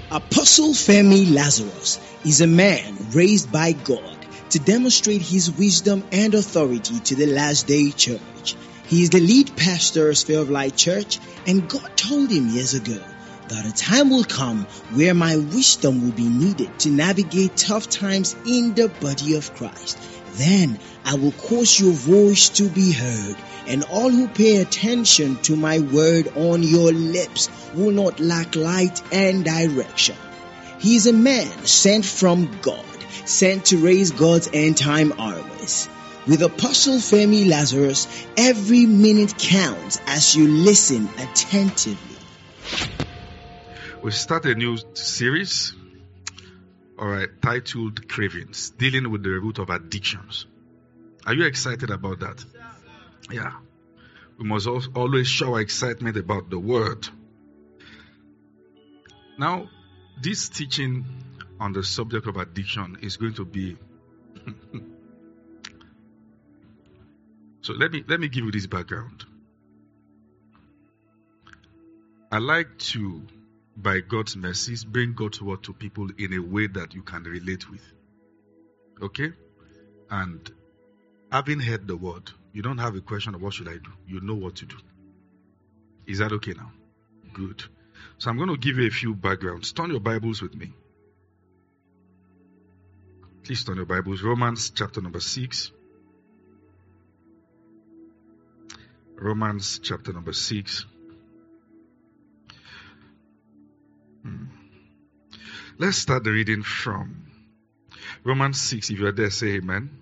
Apostle Femi Lazarus is a man raised by God to demonstrate his wisdom and authority to the last day church. He is the lead pastor of Sphere of Light Church, and God told him years ago that a time will come where my wisdom will be needed to navigate tough times in the body of Christ. Then I will cause your voice to be heard, and all who pay attention to my word on your lips will not lack light and direction. He is a man sent from God, sent to raise God's end-time armies. With Apostle Femi Lazarus, every minute counts as you listen attentively. We start a new series, titled Cravings, dealing with the root of addictions. Are you excited about that? Yeah. We must always show our excitement about the word. Now, this teaching on the subject of addiction is going to be so let me give you this background. I like to, by God's mercies, bring God's word to people in a way that you can relate with. Okay? And having heard the word, you don't have a question of what should I do. You know what to do. Is that okay now? Good. So I'm going to give you a few backgrounds. Turn your Bibles with me. Please turn your Bibles. Romans chapter number 6. Romans chapter number 6. Let's start the reading from Romans 6. If you're there, say amen.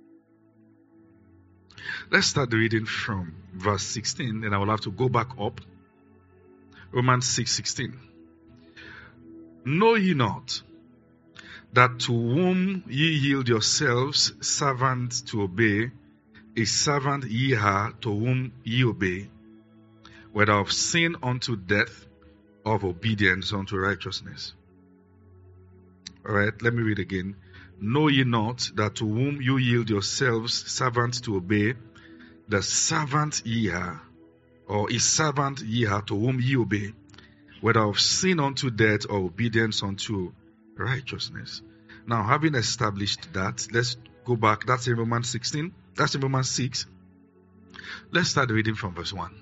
Let's start the reading from verse 16, and I will have to go back up. Romans 6:16. Know ye not that to whom ye yield yourselves servants to obey, a servant ye are to whom ye obey, whether of sin unto death, or of obedience unto righteousness. Alright, let me read again. Know ye not that to whom you yield yourselves servants to obey, the servant ye are, or a servant ye are to whom ye obey, whether of sin unto death or obedience unto righteousness. Now, having established that, let's go back. That's in Romans 16. That's in Romans 6. Let's start reading from verse 1.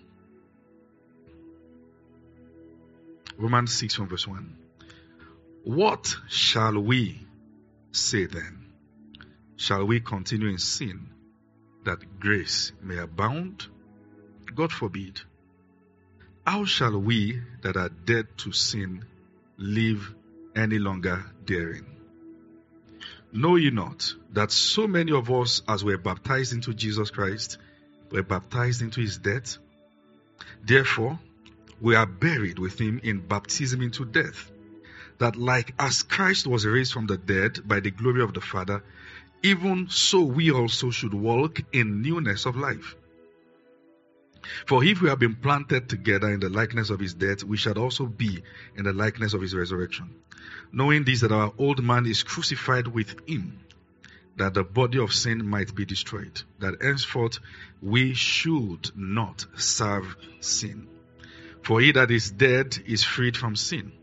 Romans 6 from verse 1. What shall we say then? Shall we continue in sin that grace may abound? God forbid. How shall we that are dead to sin live any longer therein? Know ye not that so many of us as were baptized into Jesus Christ were baptized into his death? Therefore, we are buried with him in baptism into death, that like as Christ was raised from the dead by the glory of the Father, even so we also should walk in newness of life. For if we have been planted together in the likeness of his death, we shall also be in the likeness of his resurrection. Knowing this, that our old man is crucified with him, that the body of sin might be destroyed, that henceforth we should not serve sin. For he that is dead is freed from sin.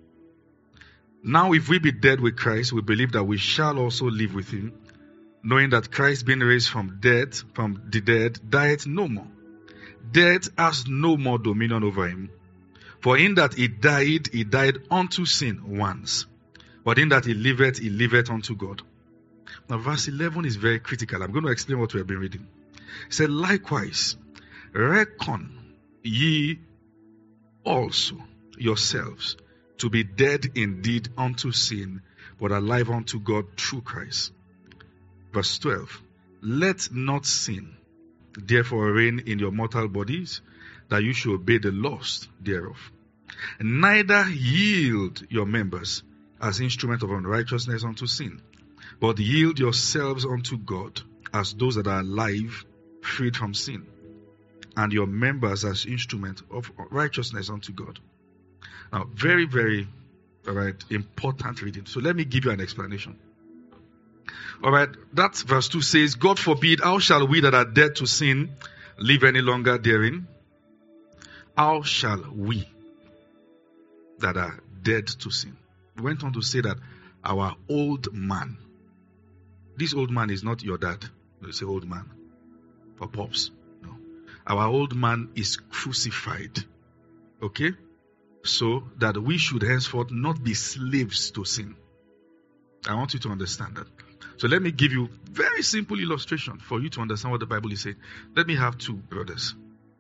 Now if we be dead with Christ, we believe that we shall also live with him, knowing that Christ being raised from the dead, dieth no more. Death has no more dominion over him. For in that he died unto sin once. But in that he liveth unto God. Now verse 11 is very critical. I'm going to explain what we have been reading. It said, likewise, reckon ye also yourselves to be dead indeed unto sin, but alive unto God through Christ. Verse 12, let not sin therefore reign in your mortal bodies, that you should obey the lust thereof. Neither yield your members as instruments of unrighteousness unto sin, but yield yourselves unto God as those that are alive, freed from sin, and your members as instruments of righteousness unto God. Now, very, very, important reading. So let me give you an explanation. Alright, that verse 2 says, God forbid, how shall we that are dead to sin live any longer therein? How shall we that are dead to sin? went on to say that our old man, this old man is not your dad. You say old man or pops. No. Our old man is crucified. Okay? So that we should henceforth not be slaves to sin. I want you to understand that. So let me give you very simple illustration for you to understand what the Bible is saying. Let me have 2 brothers.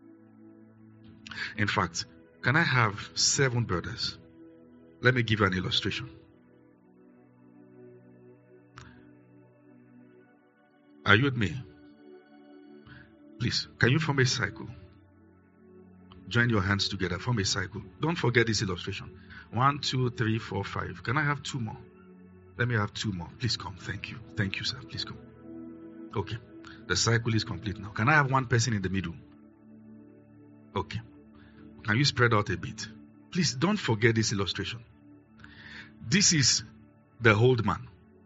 In fact, can I have 7 brothers? Let me give you an illustration. Are you with me? Please, can you form a cycle? Join your hands together, form a cycle. Don't forget this illustration. 1, 2, 3, 4, 5. Can I have 2 more? Let me have 2 more. Please come. Thank you. Thank you, sir. Please come. Okay. The cycle is complete now. Can I have 1 person in the middle? Okay. Can you spread out a bit? Please don't forget this illustration. This is the old man.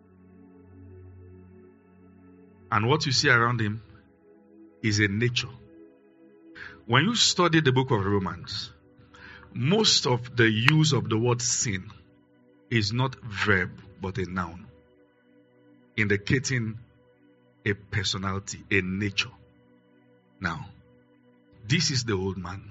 And what you see around him is a nature. When you study the book of Romans, most of the use of the word sin is not verb, but a noun, indicating a personality, a nature. Now, this is the old man.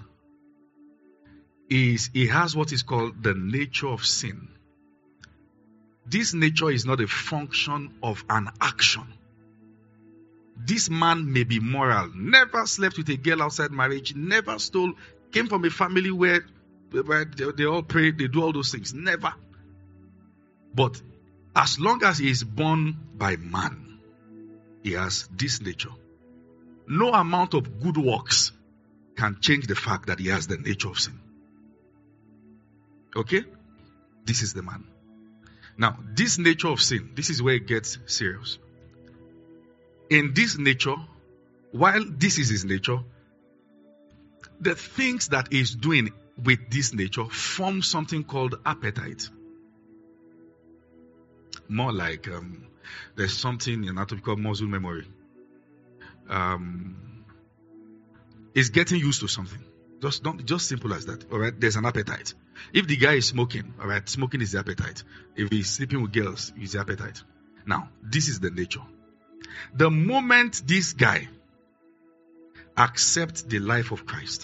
He has what is called the nature of sin. This nature is not a function of an action. This man may be moral, never slept with a girl outside marriage, never stole, came from a family where they all pray, they do all those things. Never. But as long as he is born by man, he has this nature. No amount of good works can change the fact that he has the nature of sin. Okay? This is the man. Now, this nature of sin, this is where it gets serious. In this nature, while this is his nature, the things that he's doing with this nature form something called appetite. More like there's something in anatomy called muscle memory. It's getting used to something. Just simple as that. All right, there's an appetite. If the guy is smoking, all right, smoking is the appetite. If he's sleeping with girls, it's the appetite. Now, this is the nature. The moment this guy accepts the life of Christ,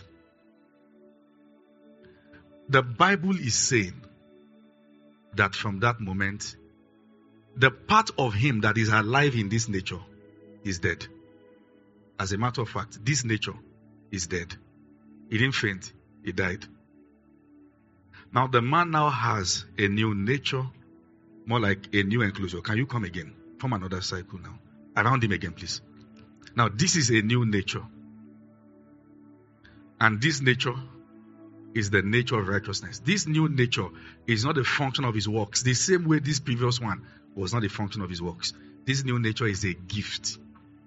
the Bible is saying that from that moment, the part of him that is alive in this nature is dead. As a matter of fact, this nature is dead. He didn't faint, he died. Now the man now has a new nature, more like a new enclosure. Can you come again? Form another cycle now. Around him again, please. Now this is a new nature. And this nature is the nature of righteousness. This new nature is not a function of his works. The same way this previous one was not a function of his works. This new nature is a gift.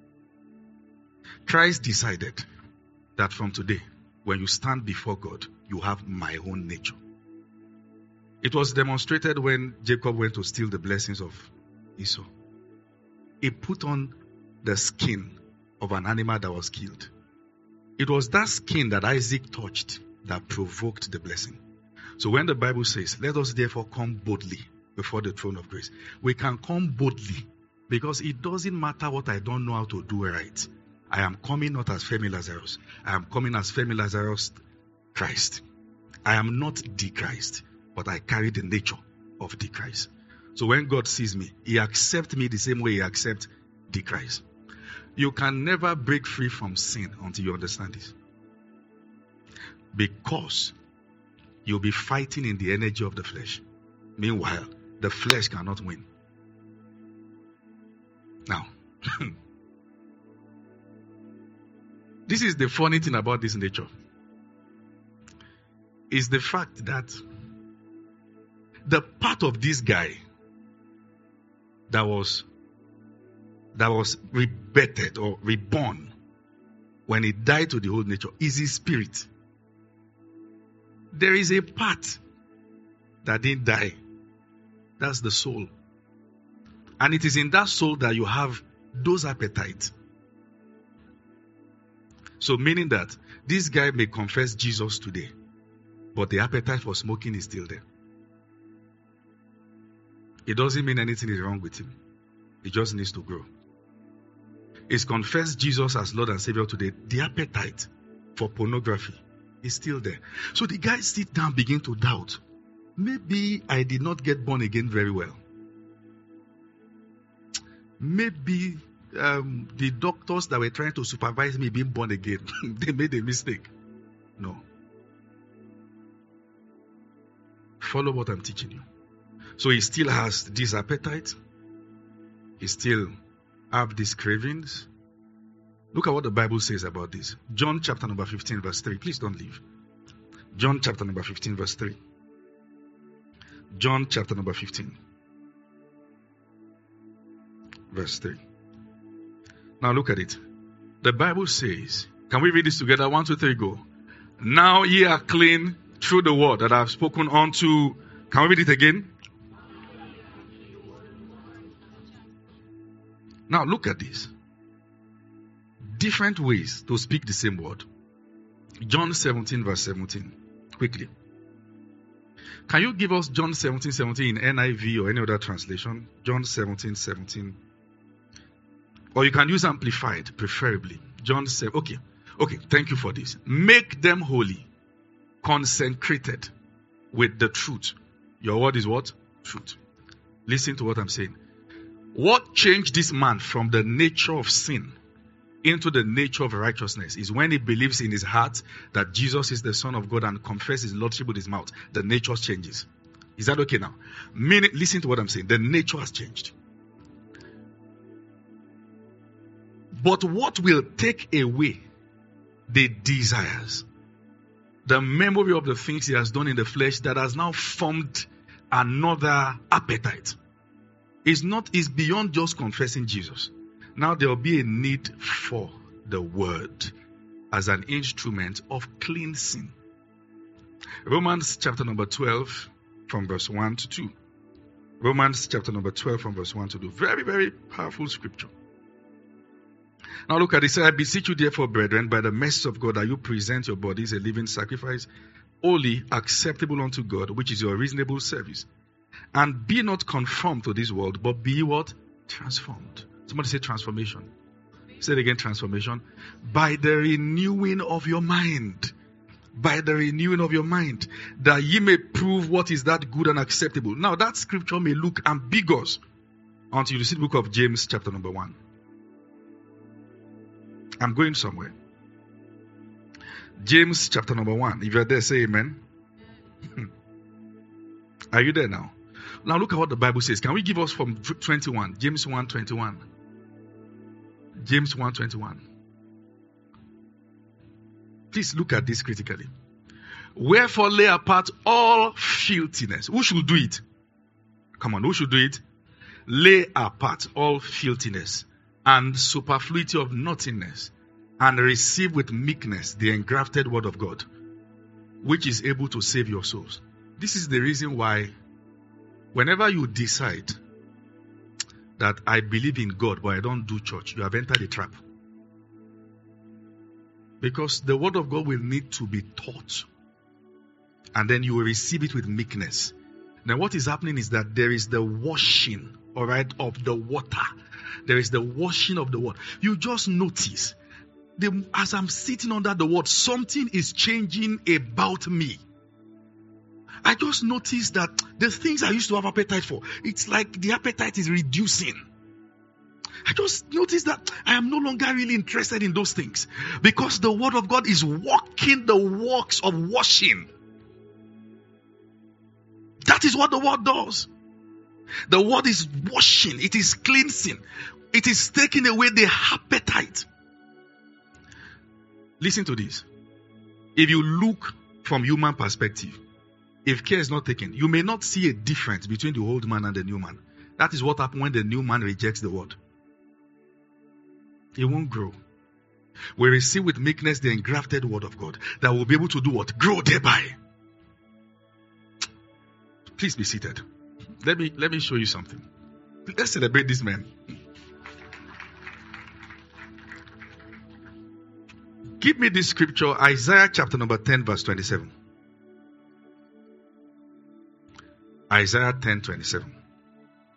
Christ decided that from today, when you stand before God, you have my own nature. It was demonstrated when Jacob went to steal the blessings of Esau. He put on the skin of an animal that was killed. It was that skin that Isaac touched that provoked the blessing. So when the Bible says, let us therefore come boldly before the throne of grace, we can come boldly because it doesn't matter what I don't know how to do right. I am coming not as Femi Lazarus. I am coming as Femi Lazarus Christ. I am not the Christ, but I carry the nature of the Christ. So when God sees me, He accepts me the same way He accepts the Christ. You can never break free from sin until you understand this. Because you'll be fighting in the energy of the flesh. Meanwhile, the flesh cannot win. Now, this is the funny thing about this nature. Is the fact that the part of this guy that was rebirthed or reborn when he died to the old nature is his spirit. There is a part that didn't die. That's the soul. And it is in that soul that you have those appetites. So meaning that this guy may confess Jesus today, but the appetite for smoking is still there. it doesn't mean anything is wrong with him. He just needs to grow. He's confessed Jesus as Lord and Savior today. The appetite for pornography is still there. So the guy sit down, begin to doubt. Maybe I did not get born again very well. Maybe the doctors that were trying to supervise me being born again, they made a mistake. No. Follow what I'm teaching you. So he still has this appetite. He still have these cravings. Look at what the Bible says about this. John chapter number 15 verse 3. Please don't leave. John chapter number 15 verse 3. John chapter number 15 verse 3. Now look at it. The Bible says, can we read this together? 1, 2, 3, go. Now ye are clean through the word that I have spoken unto. Can we read it again? Now look at this. Different ways to speak the same word. John 17 verse 17. Quickly. Can you give us John 17, 17 in NIV or any other translation? John 17, 17. Or you can use Amplified, preferably. John 7. Okay, thank you for this. Make them holy, consecrated with the truth. Your word is what? Truth. Listen to what I'm saying. What changed this man from the nature of sin into the nature of righteousness is when he believes in his heart that Jesus is the Son of God and confesses his Lordship with his mouth. The nature changes. Is that okay now? Meaning, listen to what I'm saying. The nature has changed. But what will take away the desires, the memory of the things he has done in the flesh that has now formed another appetite, is beyond just confessing Jesus. Now there will be a need for the word as an instrument of cleansing. Romans chapter number 12 from verse 1 to 2. Romans chapter number 12 from verse 1 to 2. Very, very powerful scripture. Now look at it. I beseech you therefore, brethren, by the mercy of God, that you present your bodies a living sacrifice, holy, acceptable unto God, which is your reasonable service. And be not conformed to this world, but be what? Transformed. Somebody say transformation. Say it again, transformation. By the renewing of your mind. By the renewing of your mind. That ye may prove what is that good and acceptable. Now that scripture may look ambiguous until you see the book of James chapter number 1. I'm going somewhere. James chapter number 1. If you're there, say amen. Are you there now? Now look at what the Bible says. Can we give us from 21? James 1:21. James 1:21. Please look at this critically. Wherefore lay apart all filthiness. Who should do it? Come on, who should do it? Lay apart all filthiness and superfluity of nothingness, and receive with meekness the engrafted word of God, which is able to save your souls. This is the reason why whenever you decide that I believe in God but I don't do church, you have entered a trap. Because the word of God will need to be taught, and then you will receive it with meekness. Now what is happening is that there is the washing, all right, of the water. There is the washing of the word. You just notice, as I'm sitting under the word, something is changing about me. I just noticed that the things I used to have appetite for, it's like the appetite is reducing. I just noticed that I am no longer really interested in those things, because the word of God is working the works of washing. That is what the word does. The word is washing. It is cleansing. It is taking away the appetite. Listen to this. If you look from human perspective, if care is not taken, you may not see a difference between the old man and the new man. That is what happens when the new man rejects the word. He won't grow. We receive with meekness the engrafted word of God, that will be able to do what? Grow thereby. Please be seated. Let me show you something. Let's celebrate this man. Give me this scripture, Isaiah chapter number 10 verse 27. Isaiah 10:27.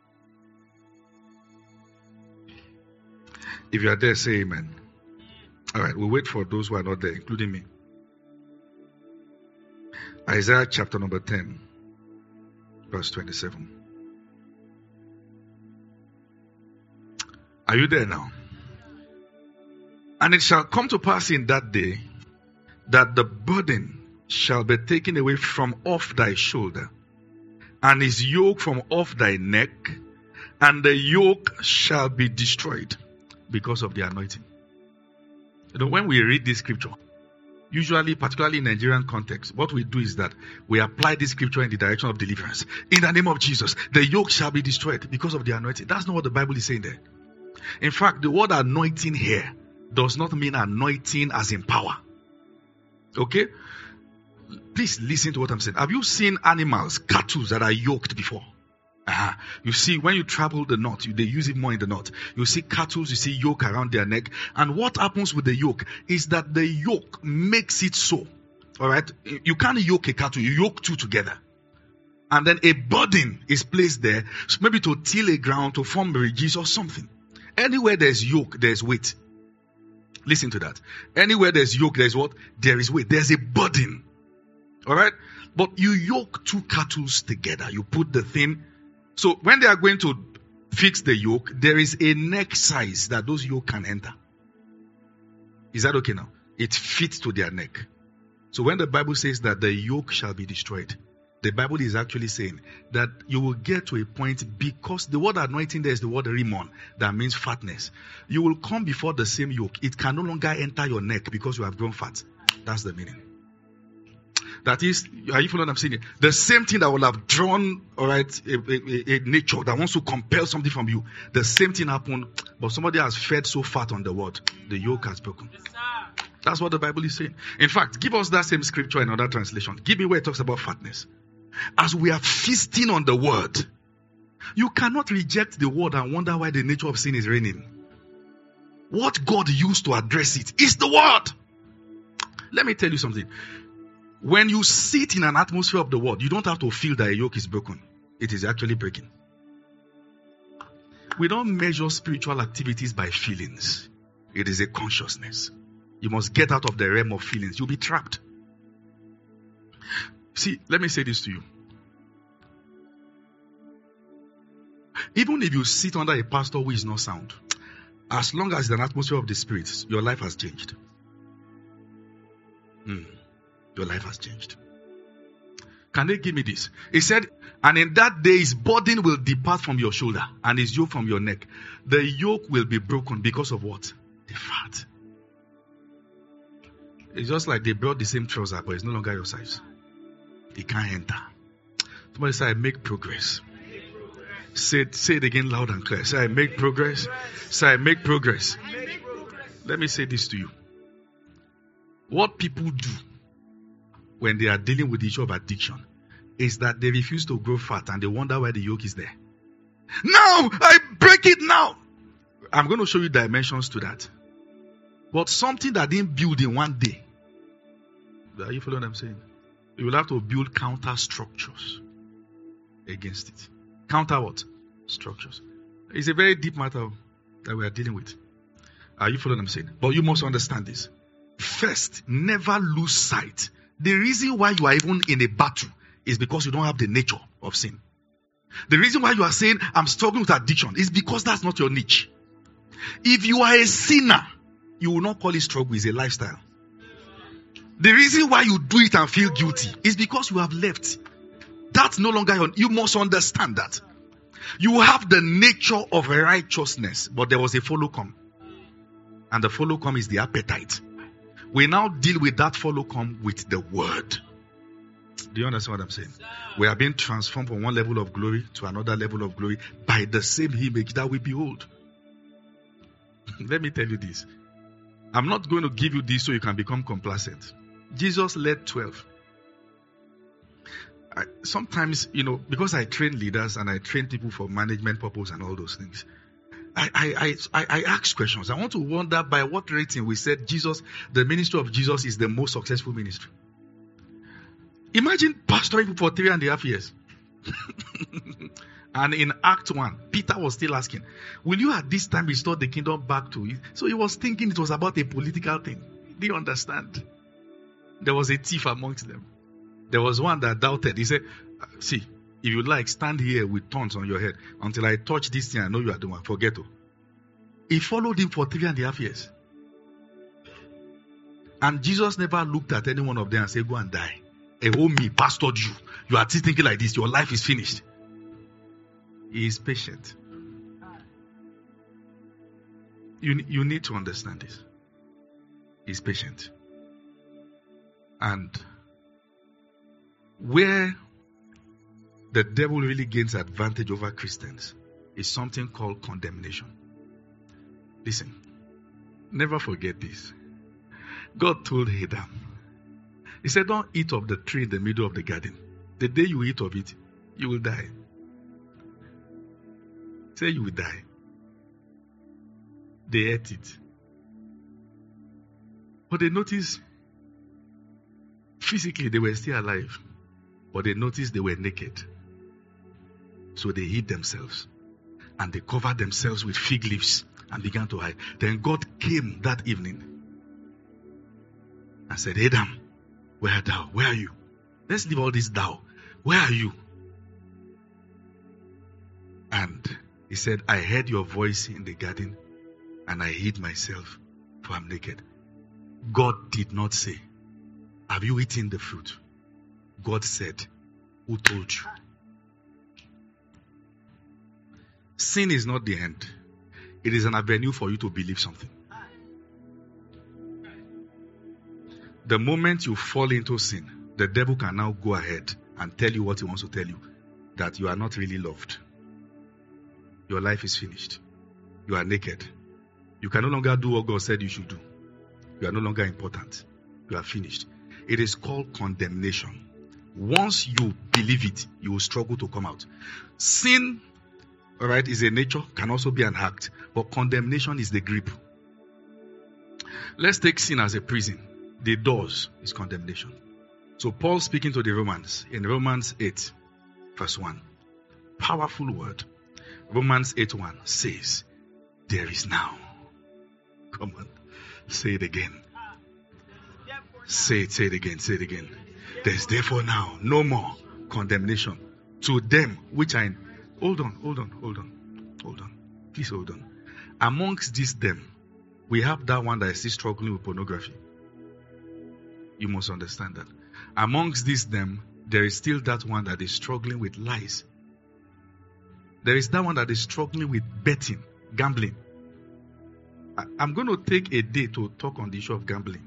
If you are there, say amen. All right, we'll wait for those who are not there, including me. Isaiah chapter number 10, verse 27. Are you there now? And it shall come to pass in that day that the burden shall be taken away from off thy shoulder, and his yoke from off thy neck, and the yoke shall be destroyed because of the anointing. You know, when we read this scripture, usually, particularly in Nigerian context, what we do is that we apply this scripture in the direction of deliverance. In the name of Jesus, the yoke shall be destroyed because of the anointing. That's not what the Bible is saying there. In fact, the word anointing here does not mean anointing as in power. Okay? Please listen to what I'm saying. Have you seen animals, cattle that are yoked before? You see, when you travel the north, they use it more in the north. You see cattle, you see yoke around their neck. And what happens with the yoke is that the yoke makes it so. All right? You can't yoke a cattle, you yoke two together. And then a burden is placed there, maybe to till a ground, to form ridges or something. Anywhere there's yoke, there's weight. Listen to that. Anywhere there's yoke, there's what? There is weight. There's a burden. All right? But you yoke two cattle together. You put the thing. So when they are going to fix the yoke, there is a neck size that those yoke can enter. Is that okay now? It fits to their neck. So when the Bible says that the yoke shall be destroyed, the Bible is actually saying that you will get to a point, because the word anointing there is the word rimon, that means fatness. You will come before the same yoke. It can no longer enter your neck because you have grown fat. That's the meaning. That is, are you following what I'm saying? The same thing that will have drawn, all right, a nature that wants to compel something from you. The same thing happened, but somebody has fed so fat on the word, the yoke has broken. Yes, that's what the Bible is saying. In fact, give us that same scripture in another translation. Give me where it talks about fatness. As we are feasting on the word, you cannot reject the word and wonder why the nature of sin is reigning. What God used to address it is the word. Let me tell you something. When you sit in an atmosphere of the word, you don't have to feel that a yoke is broken. It is actually breaking. We don't measure spiritual activities by feelings. It is a consciousness. You must get out of the realm of feelings. You'll be trapped. See, let me say this to you. Even if you sit under a pastor who is not sound, as long as it's an atmosphere of the Spirit, your life has changed. Your life has changed. Can they give me this? He said, and in that day his burden will depart from your shoulder and his yoke from your neck. The yoke will be broken because of what? The fat. It's just like they brought the same trouser, but it's no longer your size. It can't enter. Somebody say, I make progress. Say it again loud and clear. Say, I make progress. Say, I make progress. Let me say this to you. What people do when they are dealing with the issue of addiction is that they refuse to grow fat and they wonder why the yoke is there. Now, I break it now. I'm going to show you dimensions to that. But something that didn't build in one day. Are you following what I'm saying? You will have to build counter structures against it. Counter what? Structures. It's a very deep matter that we are dealing with. Are you following what I'm saying? But you must understand this. First, never lose sight. The reason why you are even in a battle is because you don't have the nature of sin. The reason why you are saying, I'm struggling with addiction, is because that's not your niche. If you are a sinner, you will not call it struggle, it's a lifestyle. The reason why you do it and feel guilty is because you have left. That's no longer your, you must understand that. You have the nature of righteousness, but there was a follow-come. And the follow-come is the appetite. We now deal with that follow-come with the word. Do you understand what I'm saying? We are being transformed from one level of glory to another level of glory by the same image that we behold. Let me tell you this. I'm not going to give you this so you can become complacent. Jesus led 12. Sometimes, because I train leaders and I train people for management purpose and all those things, I ask questions. I want to wonder by what rating we said the ministry of Jesus is the most successful ministry. Imagine pastoring for 3.5 years. And in Act 1, Peter was still asking, will you at this time restore the kingdom back to it? So he was thinking it was about a political thing. Do you understand? There was a thief amongst them. There was one that doubted. He said, see, if you like, stand here with thorns on your head until I touch this thing. I know you are the one. Forget it. He followed him for 3.5 years. And Jesus never looked at any one of them and said, go and die. Me pastored you. You are still thinking like this. Your life is finished. He is patient. You need to understand this. He's patient. And where the devil really gains advantage over Christians is something called condemnation. Listen, never forget this. God told Adam, he said, don't eat of the tree in the middle of the garden. The day you eat of it, you will die. Say you will die. They ate it. But they noticed, physically they were still alive. But they noticed they were naked. So they hid themselves. And they covered themselves with fig leaves and began to hide. Then God came that evening and said, Adam, where art thou? Where are you? Let's leave all this thou. Where are you? And he said, I heard your voice in the garden and I hid myself, for I'm naked. God did not say, have you eaten the fruit? God said, who told you? Sin is not the end. It is an avenue for you to believe something. The moment you fall into sin, the devil can now go ahead and tell you what he wants to tell you. That you are not really loved. Your life is finished. You are naked. You can no longer do what God said you should do. You are no longer important. You are finished. It is called condemnation. Once you believe it, you will struggle to come out. Sin, all right, is a nature, can also be an act. But condemnation is the grip. Let's take sin as a prison. The doors is condemnation. So Paul speaking to the Romans in Romans 8, verse 1. Powerful word. Romans 8:1 says, there is now. Come on. Say it again. Say it again. There's therefore now no more condemnation to them which are in. Hold on. Please hold on. Amongst these them, we have that one that is still struggling with pornography. You must understand that. Amongst these them, there is still that one that is struggling with lies. There is that one that is struggling with betting, gambling. I'm going to take a day to talk on the issue of gambling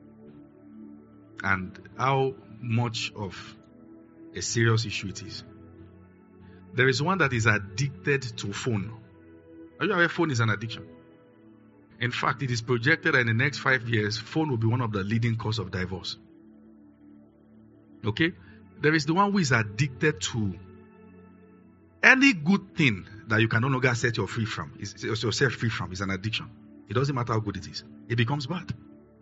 and how much of a serious issue it is. There is one that is addicted to phone. Are you aware phone is an addiction? In fact, it is projected that in the next 5 years, phone will be one of the leading cause of divorce. Okay? There is the one who is addicted to any good thing that you can no longer set yourself free from is an addiction. It doesn't matter how good it is. It becomes bad.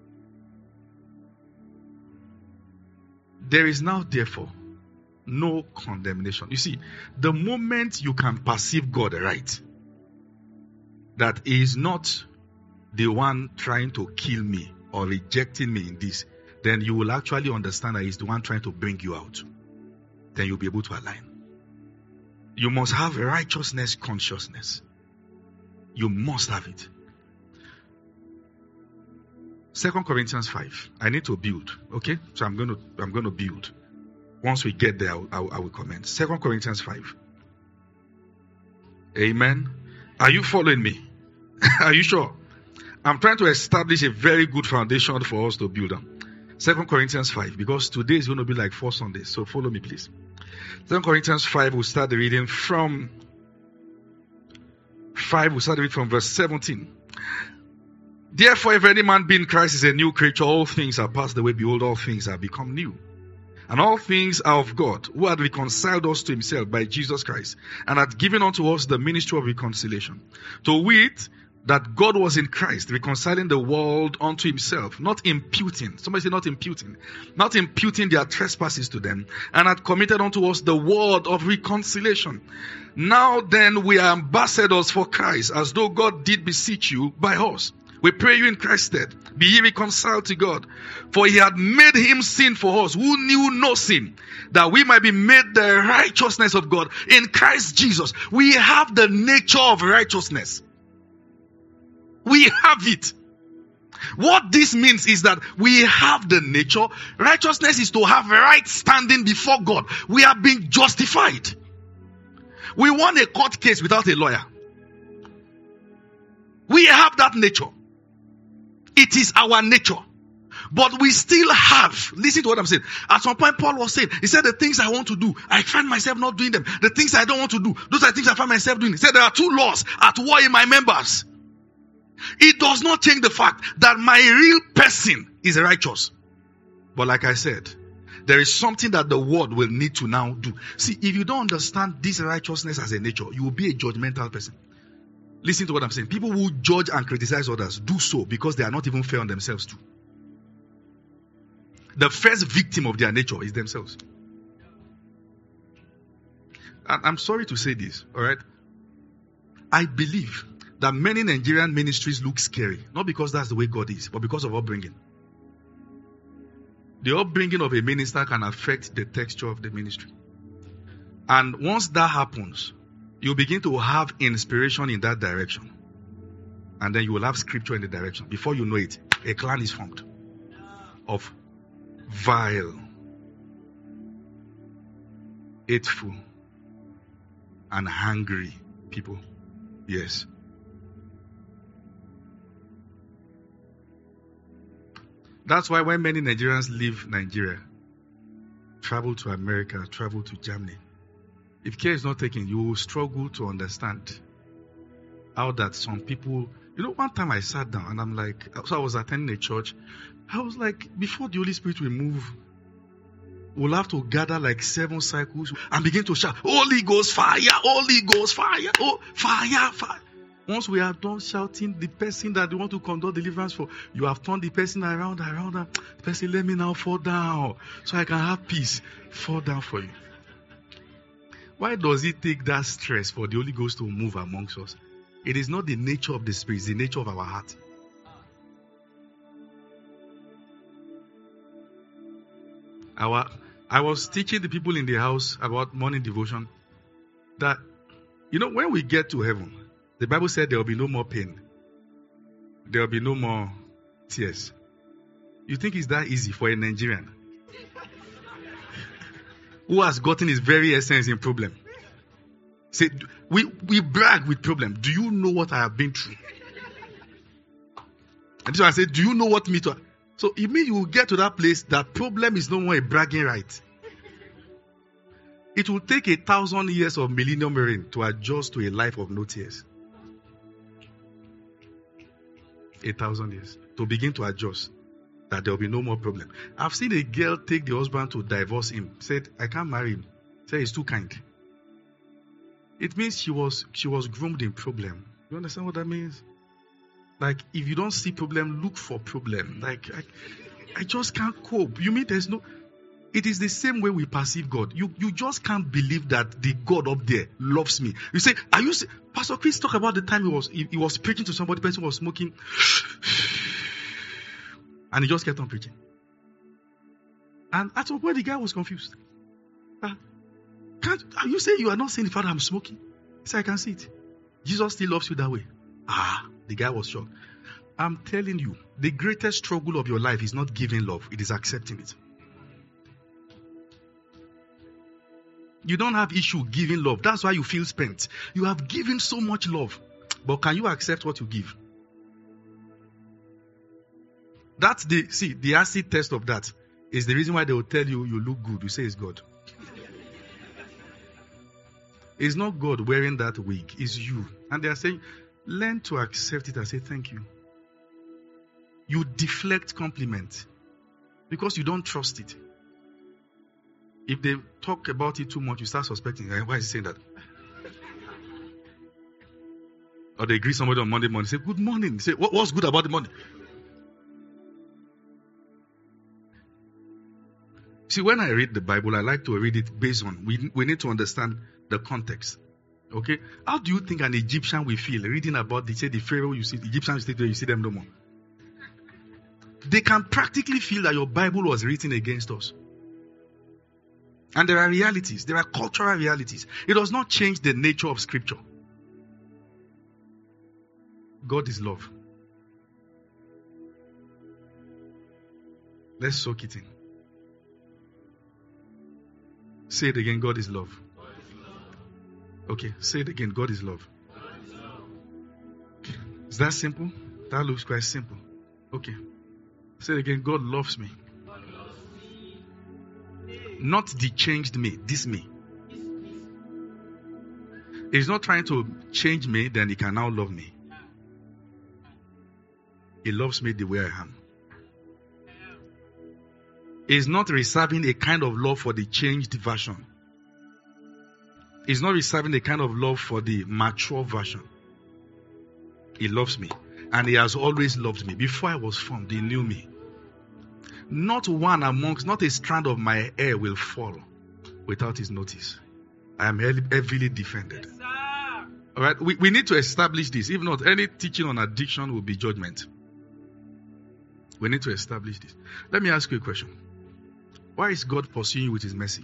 There is now, therefore, no condemnation. You see, the moment you can perceive God right, that He is not the one trying to kill me or rejecting me in this, then you will actually understand that He's the one trying to bring you out. Then you'll be able to align. You must have righteousness consciousness. You must have it. 2 Corinthians 5. I need to build. Okay? So I'm going to build. Once we get there, I will comment. 2 Corinthians 5. Amen. Are you following me? Are you sure? I'm trying to establish a very good foundation for us to build on. 2 Corinthians 5. Because today is going to be like 4 Sundays. So follow me, please. 2 Corinthians 5, we'll start the reading from 5. We'll start the reading from verse 17. Therefore, if any man be in Christ is a new creature, all things are passed away. Behold, all things are become new. And all things are of God, who had reconciled us to himself by Jesus Christ, and had given unto us the ministry of reconciliation. To wit, that God was in Christ, reconciling the world unto himself, not imputing. Somebody say not imputing. Not imputing their trespasses to them, and had committed unto us the word of reconciliation. Now then, we are ambassadors for Christ, as though God did beseech you by us. We pray you in Christ's stead, be ye reconciled to God. For he had made him sin for us, who knew no sin, that we might be made the righteousness of God in Christ Jesus. We have the nature of righteousness. We have it. What this means is that we have the nature. Righteousness is to have right standing before God. We have been justified. We won a court case without a lawyer. We have that nature. It is our nature. But we still have, listen to what I'm saying. At some point, Paul was saying, he said, the things I want to do, I find myself not doing them. The things I don't want to do, those are the things I find myself doing. He said, there are two laws at war in my members. It does not change the fact that my real person is righteous. But like I said, there is something that the world will need to now do. See, if you don't understand this righteousness as a nature, you will be a judgmental person. Listen to what I'm saying. People who judge and criticize others do so because they are not even fair on themselves too. The first victim of their nature is themselves. And I'm sorry to say this, all right? I believe that many Nigerian ministries look scary, not because that's the way God is, but because of upbringing. The upbringing of a minister can affect the texture of the ministry. And once that happens, you begin to have inspiration in that direction. And then you will have scripture in the direction. Before you know it, a clan is formed of vile, hateful, and hungry people. Yes. That's why when many Nigerians leave Nigeria, travel to America, travel to Germany, if care is not taken, you will struggle to understand how that some people, one time I sat down and I'm like, so I was attending a church. I was like, before the Holy Spirit will move, we'll have to gather like 7 cycles and begin to shout, Holy Ghost fire, Holy Ghost fire, oh, fire, fire. Once we are done shouting, the person that they want to conduct deliverance for, you have turned the person around. The person, let me now fall down so I can have peace. Fall down for you. Why does it take that stress for the Holy Ghost to move amongst us? It is not the nature of the Spirit, it's the nature of our heart. I was teaching the people in the house about morning devotion that, when we get to heaven, the Bible said there will be no more pain. There will be no more tears. You think it's that easy for a Nigerian who has gotten his very essence in problem? Say, we brag with problem. Do you know what I have been through? And so I said, do you know what me to... So it means you will get to that place that problem is no more a bragging right. It will take 1,000 years of millennium reign to adjust to a life of no tears. 1,000 years to begin to adjust that there will be no more problem. I've seen a girl take the husband to divorce him. Said, I can't marry him. Said, he's too kind. It means she was groomed in problem. You understand what that means? Like, if you don't see problem, look for problem. Like, I just can't cope. You mean there's no... It is the same way we perceive God. You just can't believe that the God up there loves me. You say, Pastor Chris talked about the time he was preaching to somebody, the person was smoking, and he just kept on preaching. And at some point, the guy was confused. You say you are not saying the Father I'm smoking? He said, I can see it. Jesus still loves you that way. The guy was shocked. I'm telling you, the greatest struggle of your life is not giving love, it is accepting it. You don't have issue giving love. That's why you feel spent. You have given so much love. But can you accept what you give? That's the acid test of that is the reason why they will tell you look good. You say it's God. It's not God wearing that wig. It's you. And they are saying, learn to accept it and say thank you. You deflect compliment because you don't trust it. If they talk about it too much, you start suspecting, why is he saying that? Or they greet somebody on Monday morning, say, good morning. Say, what's good about the morning? See, when I read the Bible, I like to read it based on, we need to understand the context. Okay? How do you think an Egyptian will feel reading about the Pharaoh you see, the Egyptians you see them no more? They can practically feel that your Bible was written against us. And there are realities. There are cultural realities. It does not change the nature of Scripture. God is love. Let's soak it in. Say it again, God is love. Okay, say it again, God is love. Okay. Is that simple? That looks quite simple. Okay. Say it again, God loves me. Not the changed me, this me. He's not trying to change me, then he can now love me. He loves me the way I am. He's not reserving a kind of love for the changed version. He's not reserving a kind of love for the mature version. He loves me. And he has always loved me. Before I was formed, he knew me. Not a strand of my hair will fall without his notice. I am heavily defended. Yes, all right, we need to establish this. If not, any teaching on addiction will be judgment. We need to establish this. Let me ask you a question. Why is God pursuing you with his mercy?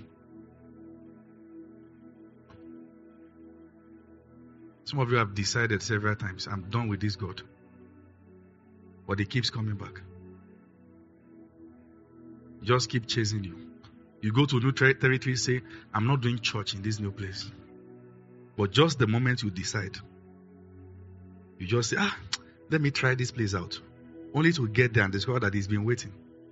Some of you have decided several times, I'm done with this God. But he keeps coming back. Just keep chasing you. You go to new territory, say, I'm not doing church in this new place. But just the moment you decide, you just say, let me try this place out. Only to get there and discover that he's been waiting.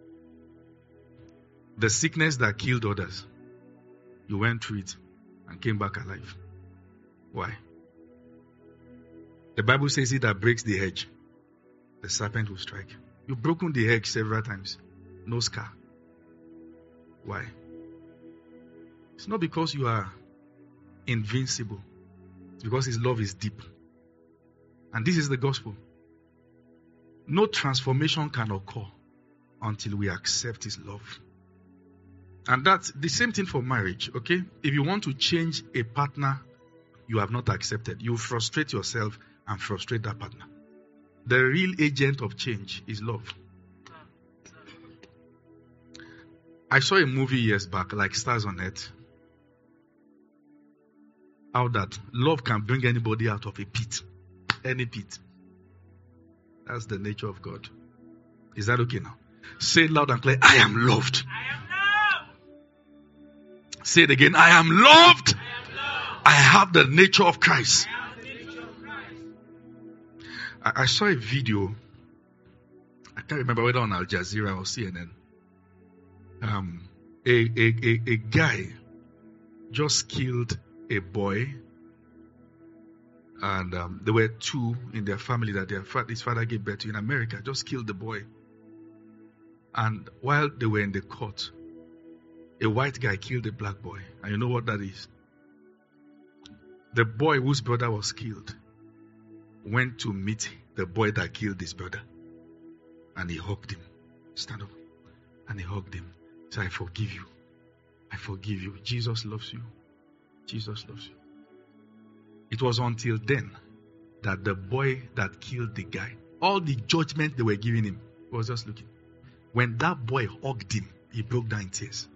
The sickness that killed others, you went through it and came back alive. Why? The Bible says, he that breaks the hedge, the serpent will strike. You've broken the hedge several times. No scar. Why? It's not because you are invincible. It's because his love is deep. And this is the gospel. No transformation can occur until we accept his love. And that's the same thing for marriage, okay? If you want to change a partner you have not accepted, you frustrate yourself and frustrate that partner. The real agent of change is love. I saw a movie years back, like Stars on Earth. How that love can bring anybody out of a pit. Any pit. That's the nature of God. Is that okay now? Say it loud and clear. I am loved. I am loved. Say it again. I am loved. I have the nature of Christ. I saw a video. I can't remember whether on Al Jazeera or CNN. A guy just killed a boy, and there were two in their family that his father gave birth to in America. Just killed the boy, and while they were in the court, a white guy killed a black boy, and you know what that is? The boy whose brother was killed went to meet the boy that killed his brother, and he hugged him. Stand up, and he hugged him. So I forgive you. I forgive you. Jesus loves you. Jesus loves you. It was until then that the boy that killed the guy, all the judgment they were giving him, was just looking. When that boy hugged him, he broke down in tears.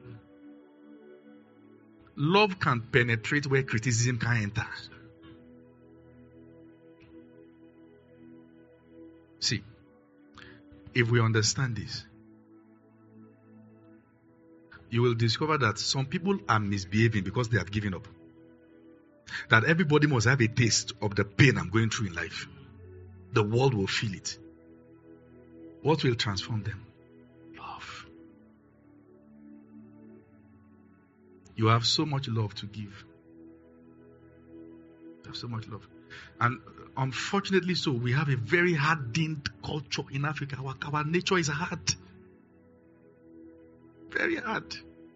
Love can penetrate where criticism can't enter. See, if we understand this, you will discover that some people are misbehaving because they have given up. That everybody must have a taste of the pain I'm going through in life. The world will feel it. What will transform them? Love. You have so much love to give. You have so much love. And unfortunately so, we have a very hardened culture in Africa. Our nature is hard. Very hard.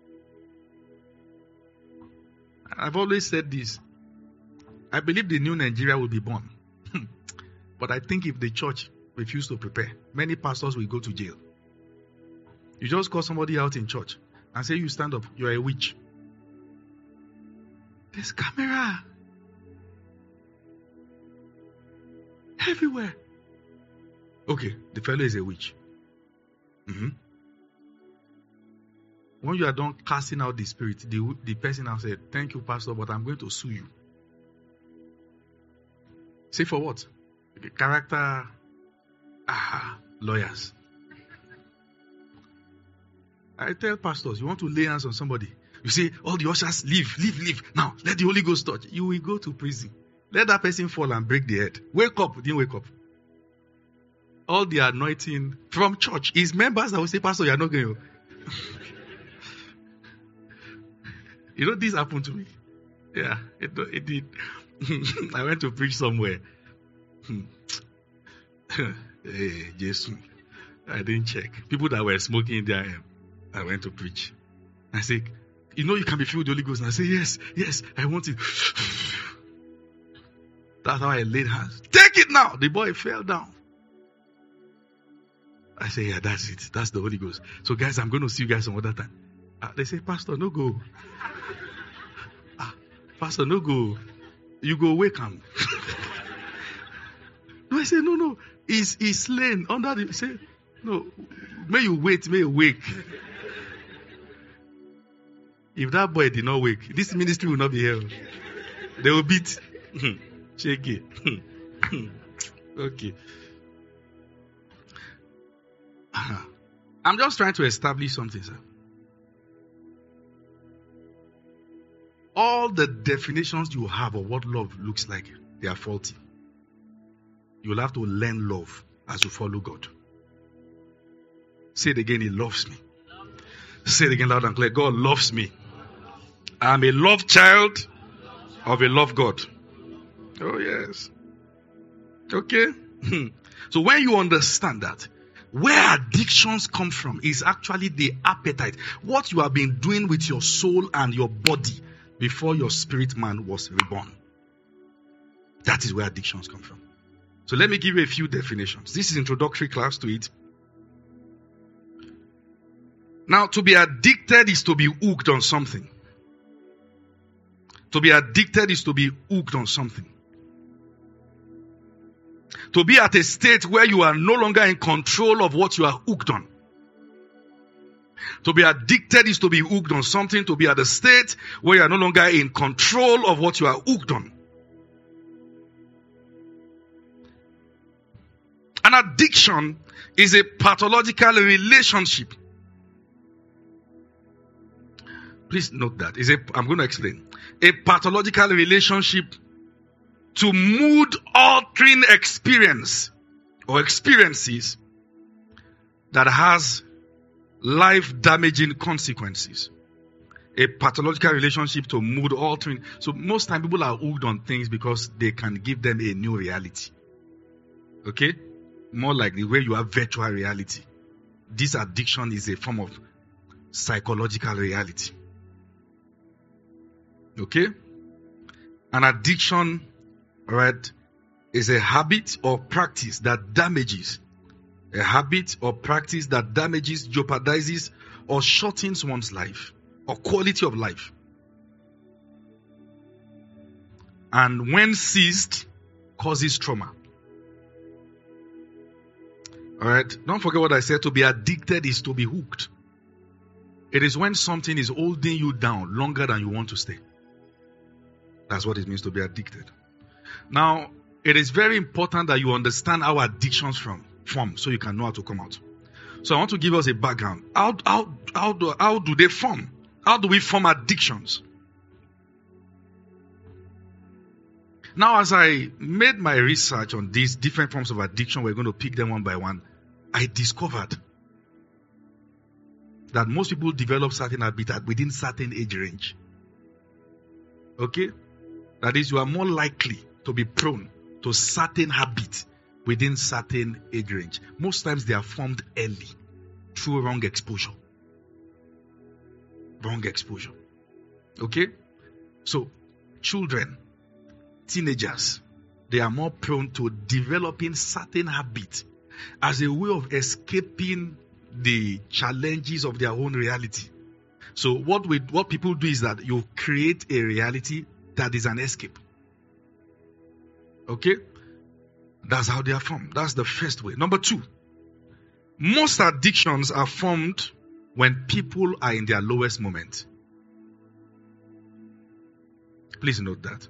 I've always said this. I believe the new Nigeria will be born. But I think if the church refuses to prepare, many pastors will go to jail. You just call somebody out in church and say, you stand up, you're a witch. There's camera. Everywhere. Okay, the fellow is a witch. When you are done casting out the spirit, the person now said, thank you, pastor, but I'm going to sue you. Say for what? The character, lawyers. I tell pastors, you want to lay hands on somebody. You say, all the ushers, leave. Now, let the Holy Ghost touch. You will go to prison. Let that person fall and break the head. Wake up. Didn't wake up. All the anointing from church is members that will say, pastor, you are not going. You know, this happened to me. Yeah, it did. I went to preach somewhere. Hey, Jesus. I didn't check. People that were smoking there, I went to preach. I said, you know you can be filled with the Holy Ghost. And I said, yes, I want it. That's how I laid hands. Take it now. The boy fell down. I say, yeah, that's it. That's the Holy Ghost. So guys, I'm going to see you guys some other time. They say, pastor, no go. Pastor, no go. You go wake him. No, I say, no. He's slain under the, say, no, may you wait, may you wake. If that boy did not wake, this ministry will not be here. They will beat. Shake it. Okay. I'm just trying to establish something, sir. All the definitions you have of what love looks like, they are faulty. You'll have to learn love as you follow God. Say it again, He loves me. Say it again loud and clear. God loves me. I'm a loved child of a loved God. Oh, yes. Okay. So when you understand that, where addictions come from is actually the appetite. What you have been doing with your soul and your body before your spirit man was reborn. That is where addictions come from. So let me give you a few definitions. This is introductory class to it. Now, to be addicted is to be hooked on something. To be addicted is to be hooked on something. To be at a state where you are no longer in control of what you are hooked on. To be addicted is to be hooked on something. To be at a state where you are no longer in control of what you are hooked on. An addiction is a pathological relationship. Please note that. I'm going to explain. A pathological relationship to mood-altering experience or experiences that has life-damaging consequences. A pathological relationship to mood-altering. So most time people are hooked on things because they can give them a new reality. Okay? More like the way you have virtual reality. This addiction is a form of psychological reality. Okay? An addiction, right, is a habit or practice that damages. A habit or practice that damages, jeopardizes, or shortens one's life or quality of life. And when ceased, causes trauma. Alright? Don't forget what I said. To be addicted is to be hooked. It is when something is holding you down longer than you want to stay. That's what it means to be addicted. Now, it is very important that you understand how addictions form so you can know how to come out. So I want to give us a background. How do they form? How do we form addictions? Now, as I made my research on these different forms of addiction, we're going to pick them one by one. I discovered that most people develop certain habits within certain age range. Okay? That is, you are more likely to be prone to certain habits within certain age range. Most times they are formed early through wrong exposure. Wrong exposure. Okay? So, children, teenagers, they are more prone to developing certain habits as a way of escaping the challenges of their own reality. So what people do is that you create a reality that is an escape. Okay? That's how they are formed. That's the first way. Number two, most addictions are formed when people are in their lowest moment. Please note that.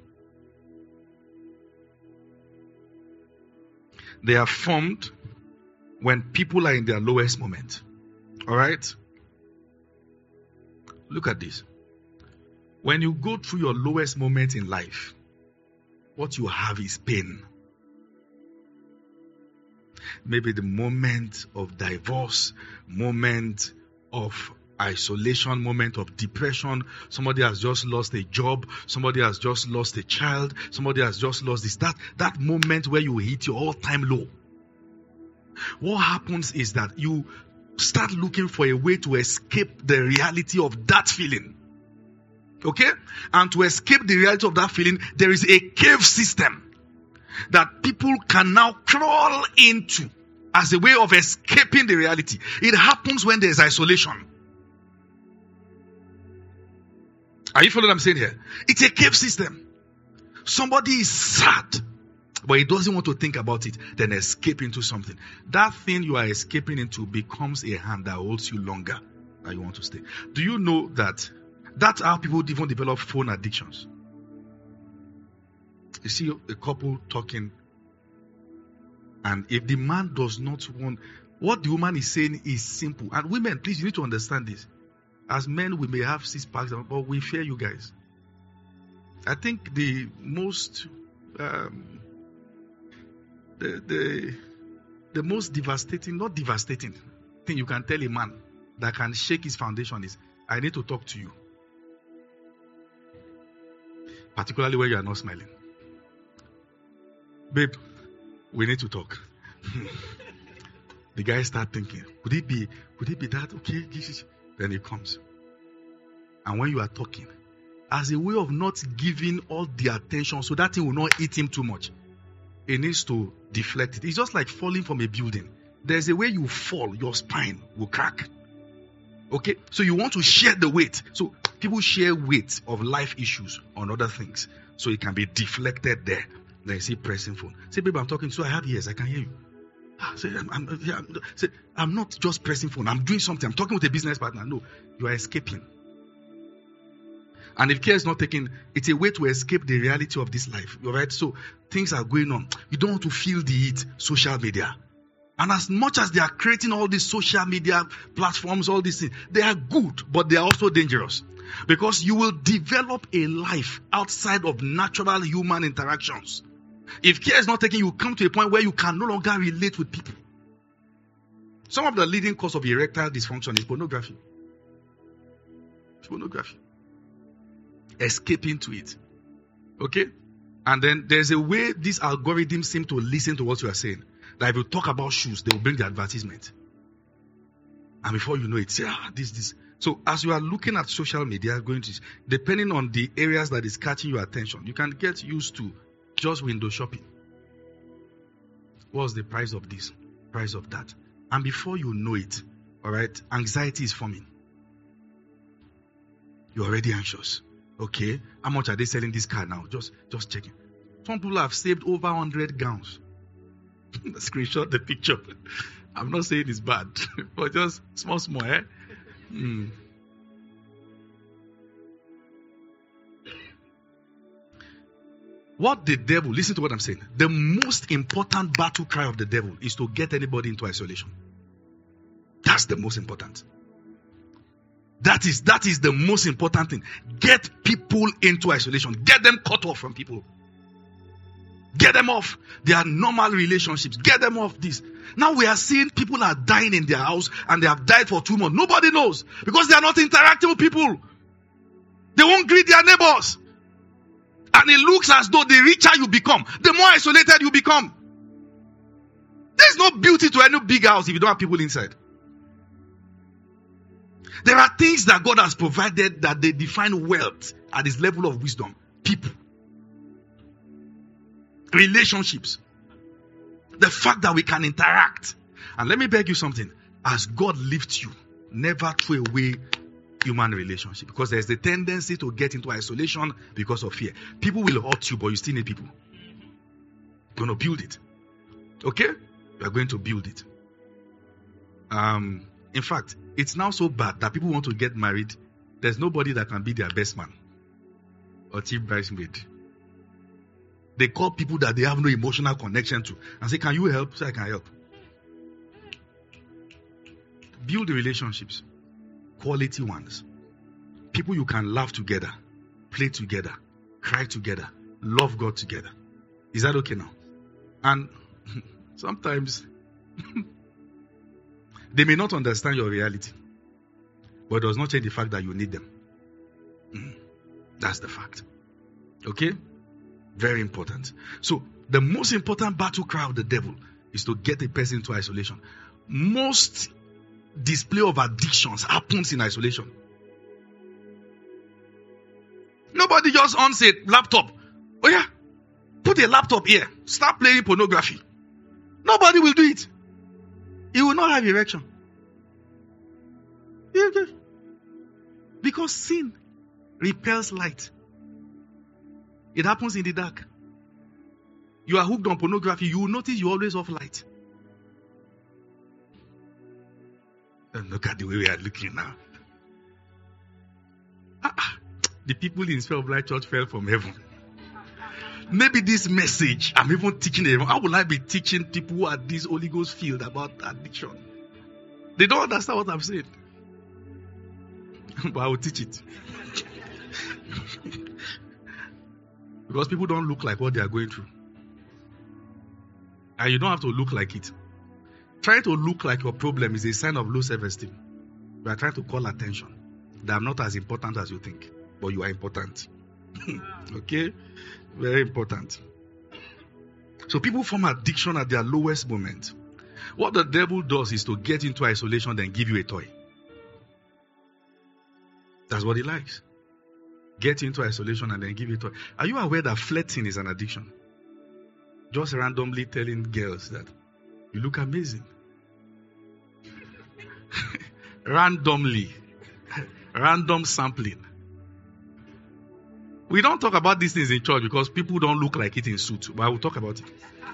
They are formed when people are in their lowest moment. All right? Look at this. When you go through your lowest moment in life, what you have is pain. Maybe the moment of divorce, moment of isolation, moment of depression. Somebody has just lost a job. Somebody has just lost a child. Somebody has just lost this. That moment where you hit your all-time low. What happens is that you start looking for a way to escape the reality of that feeling. Okay? And to escape the reality of that feeling, there is a cave system that people can now crawl into as a way of escaping the reality. It happens when there is isolation. Are you following what I'm saying here? It's a cave system. Somebody is sad, but he doesn't want to think about it, then escape into something. That thing you are escaping into becomes a hand that holds you longer than you want to stay. Do you know that that's how people even develop phone addictions? You see a couple talking, and if the man does not want, what the woman is saying is simple. And women, please, you need to understand this. As men, we may have 6 packs, but we fear you guys. I think the most the most devastating, not devastating thing you can tell a man that can shake his foundation is, I need to talk to you. Particularly when you are not smiling. Babe, we need to talk. The guy start thinking, would it be that? Okay, then he comes. And when you are talking, as a way of not giving all the attention so that thing will not eat him too much, he needs to deflect it. It's just like falling from a building. There's a way you fall, your spine will crack. Okay? So you want to share the weight. So people share weight of life issues on other things. So it can be deflected there. Then you see pressing phone. Say, babe, I'm talking to you. I have ears. I can hear you. I'm not just pressing phone. I'm doing something. I'm talking with a business partner. No, you are escaping. And if care is not taken, it's a way to escape the reality of this life. All right? So things are going on. You don't want to feel the heat. Social media. And as much as they are creating all these social media platforms, all these things, they are good, but they are also dangerous. Because you will develop a life outside of natural human interactions. If care is not taken, you come to a point where you can no longer relate with people. Some of the leading cause of erectile dysfunction is pornography. Pornography. Escaping to it. Okay? And then there's a way these algorithms seem to listen to what you are saying. Like if you talk about shoes, they will bring the advertisement. And before you know it, say, this. So as you are looking at social media, depending on the areas that is catching your attention, you can get used to just window shopping. What's the price of this? Price of that? And before you know it, all right, anxiety is forming. You're already anxious. Okay, how much are they selling this car now? Just checking. Some people have saved over 100 gowns. Screenshot the picture. I'm not saying it's bad, but just small, eh? What the devil, listen to what I'm saying. The most important battle cry of the devil is to get anybody into isolation. That's the most important. That is the most important thing. Get people into isolation. Get them cut off from people. Get them off their normal relationships. Get them off this. Now we are seeing people are dying in their house and they have died for 2 months. Nobody knows because they are not interacting with people. They won't greet their neighbors. And it looks as though the richer you become, the more isolated you become. There's no beauty to any big house if you don't have people inside. There are things that God has provided that they define wealth at this level of wisdom. People. Relationships. The fact that we can interact. And let me beg you something. As God lifts you, never throw away human relationship. Because there's the tendency to get into isolation because of fear. People will hurt you, but you still need people. You're going to build it. Okay? We are going to build it. In fact, it's now so bad that people want to get married. There's nobody that can be their best man or chief bridesmaid. They call people that they have no emotional connection to and say, can you help? So I can help. Build the relationships. Quality ones. People you can laugh together, play together, cry together, love God together. Is that okay now? And sometimes they may not understand your reality, but it does not change the fact that you need them. That's the fact. Okay? Very important. So, the most important battle cry of the devil is to get a person into isolation. Most display of addictions happens in isolation. Nobody just owns a laptop. Oh yeah, put a laptop here. Start playing pornography. Nobody will do it. He will not have erection. Because sin repels light. It happens in the dark. You are hooked on pornography, you will notice you always off light. And look at the way we are looking now. The people in Spell of Light Church fell from heaven. Maybe this message, I'm even teaching them. How will I be teaching people who are this Holy Ghost field about addiction? They don't understand what I'm saying. But I will teach it. Because people don't look like what they are going through. And you don't have to look like it. Trying to look like your problem is a sign of low self-esteem. You are trying to call attention that I'm not as important as you think, but you are important. Okay? Very important. So people form addiction at their lowest moment. What the devil does is to get into isolation, then give you a toy. That's what he likes. Get into isolation and then give you a toy. Are you aware that flirting is an addiction? Just randomly telling girls that you look amazing. Randomly. Random sampling. We don't talk about these things in church because people don't look like it in suit. But I will talk about it.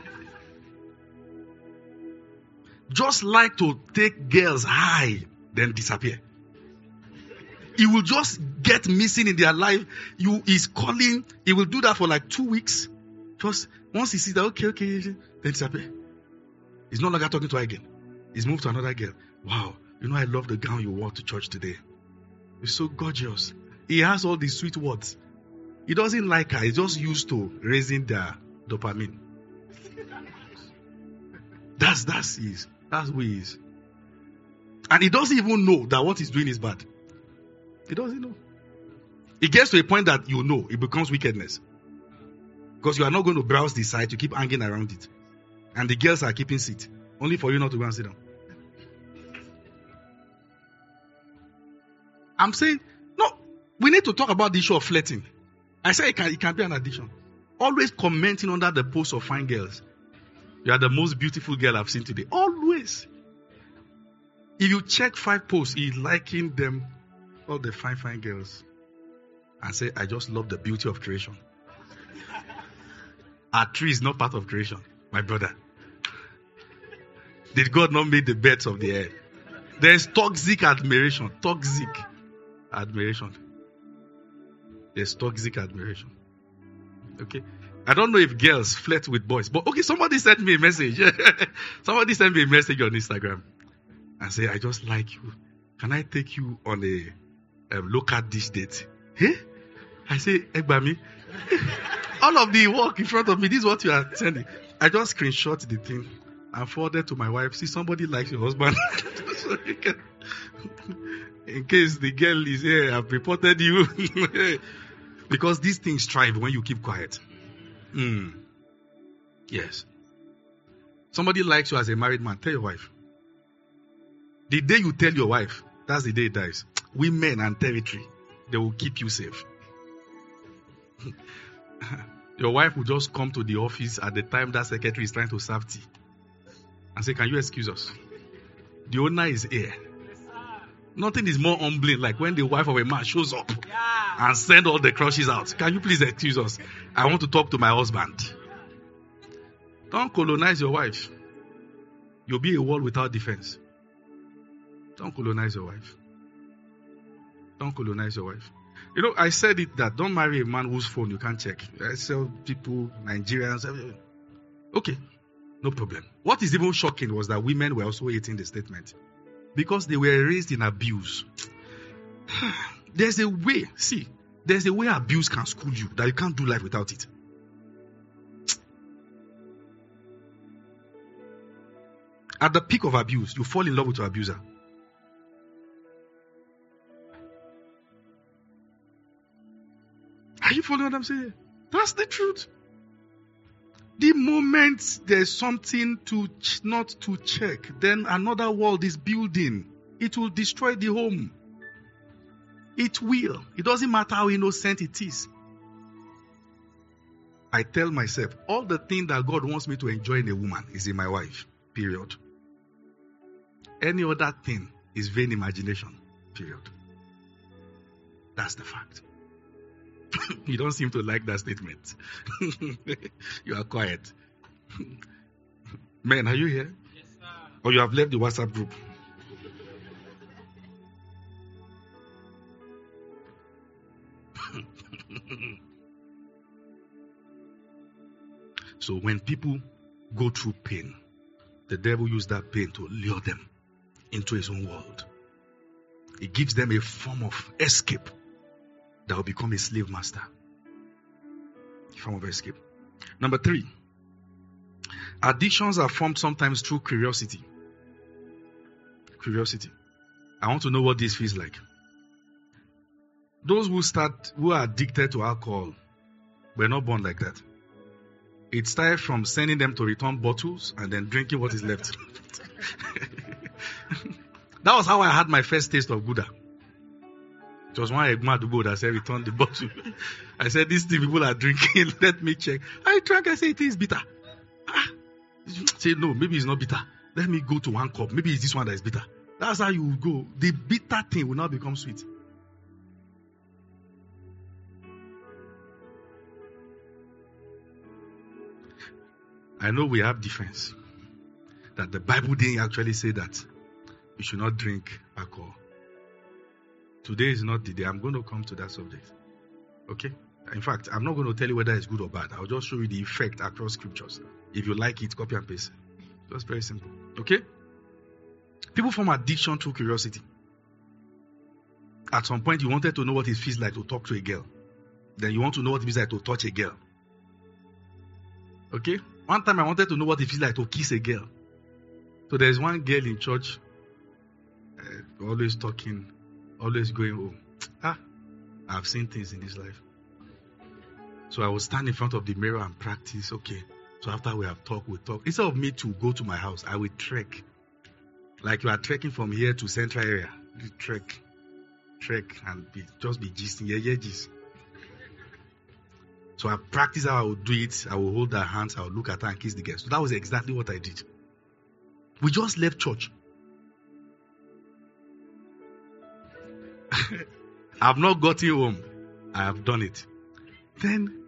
Just like to take girls high, then disappear. He will just get missing in their life. He's calling. He will do that for like 2 weeks. Just once he sees that, okay, then disappear. He's no longer talking to her again. He's moved to another girl. Wow, I love the gown you wore to church today. It's so gorgeous. He has all these sweet words. He doesn't like her. He's just used to raising their dopamine. That's who he is. And he doesn't even know that what he's doing is bad. He doesn't know. It gets to a point that it becomes wickedness. Because you are not going to browse the site, you keep hanging around it. And the girls are keeping seat. Only for you not to go and sit down. I'm saying, no, we need to talk about the issue of flirting. I say it can be an addiction. Always commenting under the posts of fine girls. You are the most beautiful girl I've seen today. Always. If you check 5 posts, he's liking them, all the fine girls. And say, I just love the beauty of creation. A tree is not part of creation, my brother. Did God not make the birds of the air? There's toxic admiration. Toxic admiration. There's toxic admiration. Okay? I don't know if girls flirt with boys, but okay, somebody sent me a message. Somebody sent me a message on Instagram and say, I just like you. Can I take you on a local dish date? Hey? I say, Egbami. All of the work in front of me, this is what you are sending. I just screenshot the thing and forwarded to my wife. See, somebody likes your husband. So in case the girl is here, I've reported you. Because these things thrive when you keep quiet. Yes. Somebody likes you as a married man, tell your wife. The day you tell your wife, that's the day it dies. Women and territory, they will keep you safe. Your wife will just come to the office at the time that secretary is trying to serve tea and say, can you excuse us? The owner is here. Nothing is more humbling like when the wife of a man shows up and send all the crushes out. Can you please excuse us? I want to talk to my husband. Don't colonize your wife. You'll be a wall without defense. Don't colonize your wife. Don't colonize your wife. You know, I said it that don't marry a man whose phone you can't check. I tell people, Nigerians, okay, no problem. What is even shocking was that women were also hating the statement because they were raised in abuse. There's a way abuse can school you that you can't do life without it. At the peak of abuse, you fall in love with your abuser. Are you following what I'm saying? That's the truth. The moment there's something not to check, then another world is building. It will destroy the home. It will. It doesn't matter how innocent it is. I tell myself, all the thing that God wants me to enjoy in a woman is in my wife. Period. Any other thing is vain imagination. Period. That's the fact. You don't seem to like that statement. You are quiet. Men, are you here? Yes, sir. Or you have left the WhatsApp group? So when people go through pain, the devil uses that pain to lure them into his own world. It gives them a form of escape that will become a slave master. A form of escape. Number 3. Addictions are formed sometimes through curiosity. Curiosity. I want to know what this feels like. Those who are addicted to alcohol were not born like that. It started from sending them to return bottles and then drinking what is left. That was how I had my first taste of Gouda. It was one Egma Dubo that said, return the bottle. I said, this thing people are drinking, let me check. I drank, I said, it is bitter. Say, no, maybe it's not bitter. Let me go to one cup. Maybe it's this one that is bitter. That's how you go. The bitter thing will now become sweet. I know we have defense. That the Bible didn't actually say that you should not drink alcohol. Today is not the day. I'm going to come to that subject. Okay? In fact, I'm not going to tell you whether it's good or bad. I'll just show you the effect across scriptures. If you like it, copy and paste. Just very simple. Okay? People form addiction through curiosity. At some point, you wanted to know what it feels like to talk to a girl. Then you want to know what it feels like to touch a girl. Okay? One time I wanted to know what it feels like to kiss a girl. So there's one girl in church, always talking, always going home. I've seen things in this life. So I will stand in front of the mirror and practice. Okay. So after we have talked, we talk. Instead of me to go to my house, I will trek. Like you are trekking from here to central area. You trek and just be gisting. Yeah, gist. So I practice how I will do it. I will hold her hands. I will look at her and kiss the girl. So that was exactly what I did. We just left church. I've not gotten home. I have done it. Then,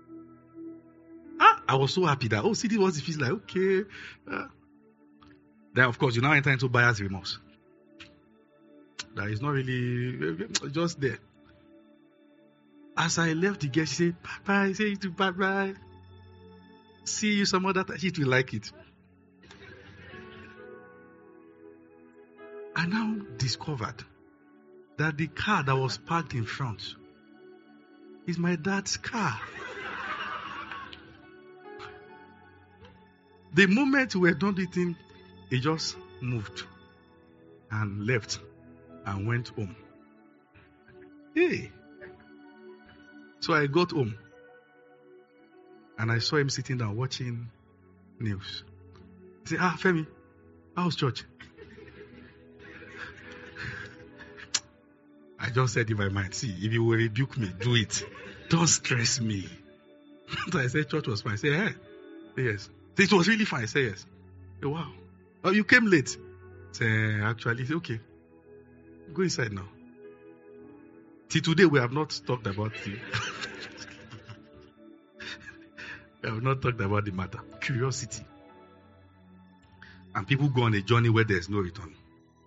I was so happy that, see, this was it feels like, okay. Then, of course, you now enter into buyer's remorse. That is not really just there. As I left the girl, she said, bye-bye. Say it to bye-bye. See you some other time. She will like it. I now discovered that the car that was parked in front is my dad's car. The moment we were done with him, he just moved and left and went home. Hey. So I got home and I saw him sitting down watching news. He said, Femi, how's church? I just said in my mind, see, if you will rebuke me, do it. Don't stress me. So I said, church was fine. I said, hey. Yes. It was really fine. I said, yes. Said, wow. Oh, you came late. I said, actually, okay. Go inside now. See, today we have not talked about the... we have not talked about the matter. Curiosity. And people go on a journey where there's no return.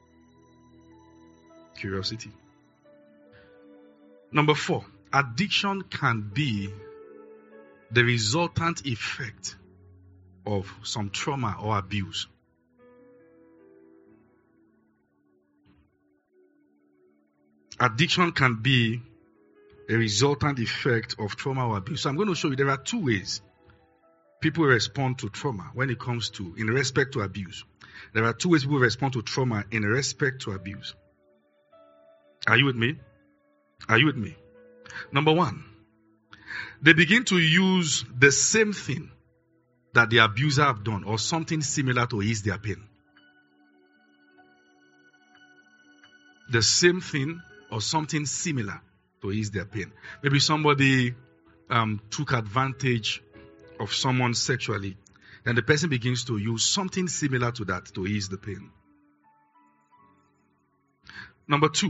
Curiosity. Number 4, addiction can be the resultant effect of some trauma or abuse. Addiction can be a resultant effect of trauma or abuse. So I'm going to show you there are 2 ways people respond to trauma when it comes to, in respect to abuse. There are 2 ways people respond to trauma in respect to abuse. Are you with me? Are you with me? Number 1, they begin to use the same thing that the abuser have done or something similar to ease their pain. The same thing or something similar to ease their pain. Maybe somebody took advantage of someone sexually, then the person begins to use something similar to that to ease the pain. Number 2,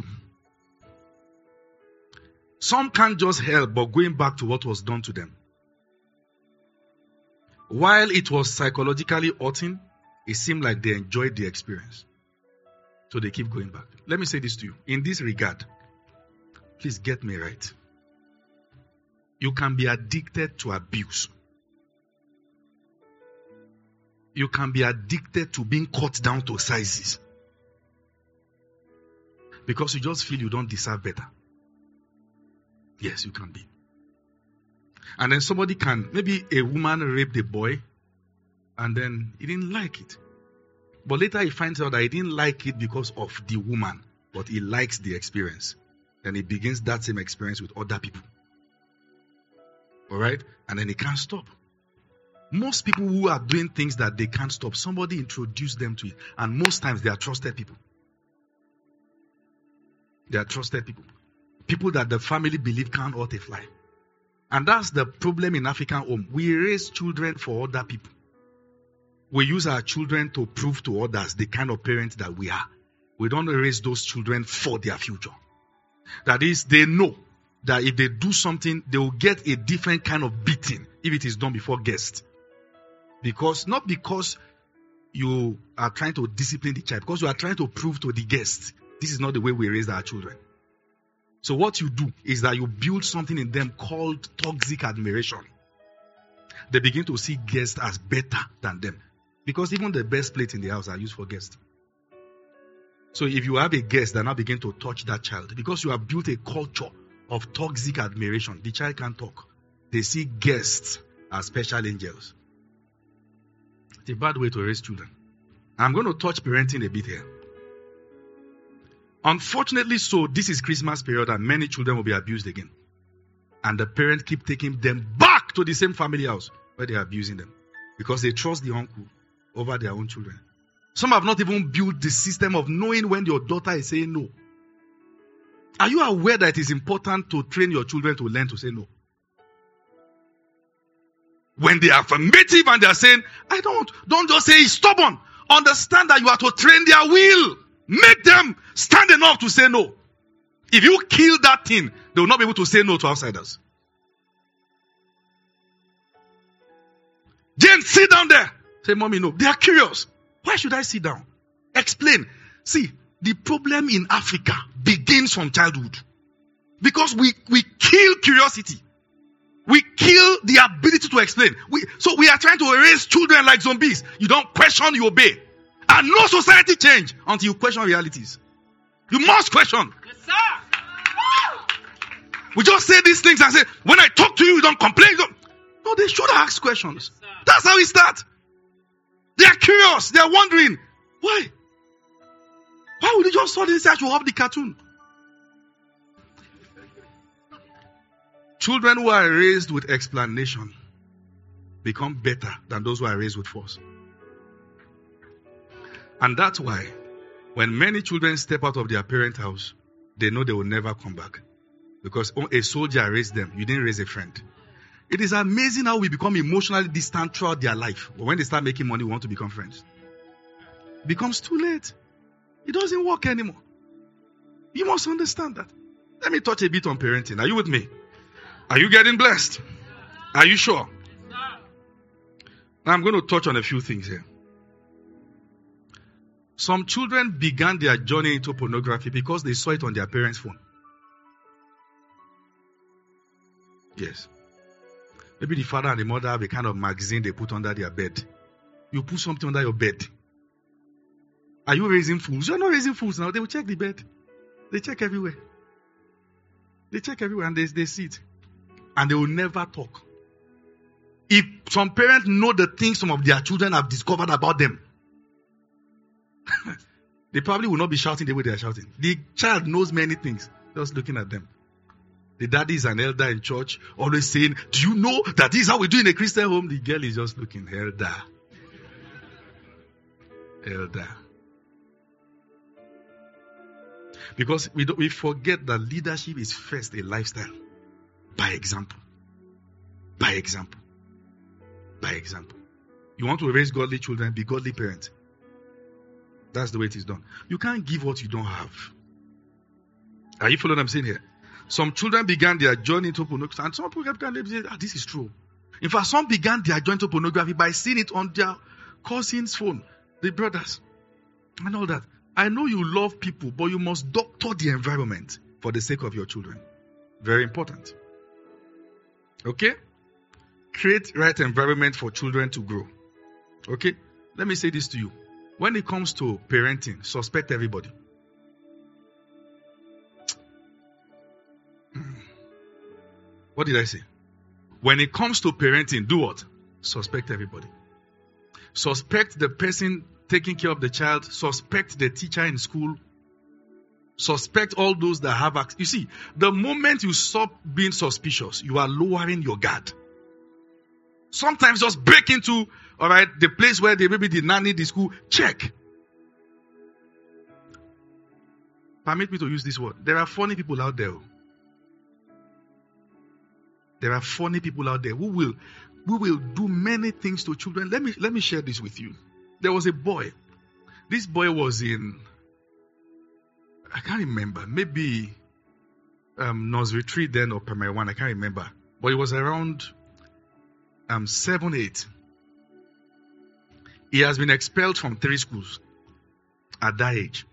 some can't just help but going back to what was done to them. While it was psychologically hurting, it seemed like they enjoyed the experience. So they keep going back. Let me say this to you. In this regard, please get me right. You can be addicted to abuse. You can be addicted to being cut down to sizes. Because you just feel you don't deserve better. Yes, you can be. And then somebody can, maybe a woman raped a boy, and then he didn't like it. But later he finds out that he didn't like it because of the woman, but he likes the experience. Then he begins that same experience with other people. Alright? And then he can't stop. Most people who are doing things that they can't stop, somebody introduced them to it. And most times they are trusted people. They are trusted people. People that the family believe can't hurt a fly. And that's the problem in African home. We raise children for other people. We use our children to prove to others the kind of parents that we are. We don't raise those children for their future. That is, they know that if they do something, they will get a different kind of beating if it is done before guests. Not because you are trying to discipline the child, because you are trying to prove to the guests, this is not the way we raise our children. So what you do is that you build something in them called toxic admiration. They begin to see guests as better than them. Because even the best plates in the house are used for guests. So if you have a guest that now begin to touch that child, because you have built a culture of toxic admiration, the child can't talk. They see guests as special angels. It's a bad way to raise children. I'm going to touch parenting a bit here. Unfortunately, so this is Christmas period and many children will be abused again. And the parents keep taking them back to the same family house where they are abusing them. Because they trust the uncle over their own children. Some have not even built the system of knowing when your daughter is saying no. Are you aware that it is important to train your children to learn to say no? When they are affirmative and they are saying, don't just say he's stubborn. Understand that you are to train their will. Make them stand enough to say no. If you kill that thing, they will not be able to say no to outsiders. Jane, sit down there. Say, Mommy, no. They are curious. Why should I sit down? Explain. See, the problem in Africa begins from childhood. Because we kill curiosity. We kill the ability to explain. So we are trying to raise children like zombies. You don't question, you obey. And no society change until you question realities. You must question. Yes, sir. We just say these things and say, when I talk to you, you don't complain. No, they should ask questions. Yes, that's how it starts. They are curious. They are wondering, why? Why would you just suddenly say I should have the cartoon? Children who are raised with explanation become better than those who are raised with force. And that's why when many children step out of their parent house, they know they will never come back. Because a soldier raised them. You didn't raise a friend. It is amazing how we become emotionally distant throughout their life. But when they start making money, we want to become friends. It becomes too late. It doesn't work anymore. You must understand that. Let me touch a bit on parenting. Are you with me? Are you getting blessed? Are you sure? Now I'm going to touch on a few things here. Some children began their journey into pornography because they saw it on their parents' phone. Yes. Maybe the father and the mother have a kind of magazine they put under their bed. You put something under your bed. Are you raising fools? You're not raising fools now. They will check the bed. They check everywhere. They check everywhere and they see it. And they will never talk. If some parents know the things some of their children have discovered about them, they probably will not be shouting the way they are shouting. The child knows many things, just looking at them. The daddy is an elder in church, always saying, do you know that this is how we do in a Christian home? The girl is just looking, elder. Elder. Because we forget that leadership is first a lifestyle. By example. By example. By example. You want to raise godly children, be godly parents. That's the way it is done. You can't give what you don't have. Are you following what I'm saying here? Some children began their journey into pornography, and some people began to say, this is true. In fact, some began their journey into pornography by seeing it on their cousin's phone, the brothers, and all that. I know you love people, but you must doctor the environment for the sake of your children. Very important. Okay? Create right environment for children to grow. Okay? Let me say this to you. When it comes to parenting, suspect everybody. What did I say? When it comes to parenting, do what? Suspect everybody. Suspect the person taking care of the child. Suspect the teacher in school. Suspect all those that have access. You see, the moment you stop being suspicious, you are lowering your guard. Sometimes just break into, all right, the place where they maybe the nanny, the school, check. Permit me to use this word. There are funny people out there. There are funny people out there who will do many things to children. Let me share this with you. There was a boy. This boy was in, I can't remember, maybe nursery 3 then or primary 1, I can't remember. But it was around 7, 8. He has been expelled from 3 schools at that age.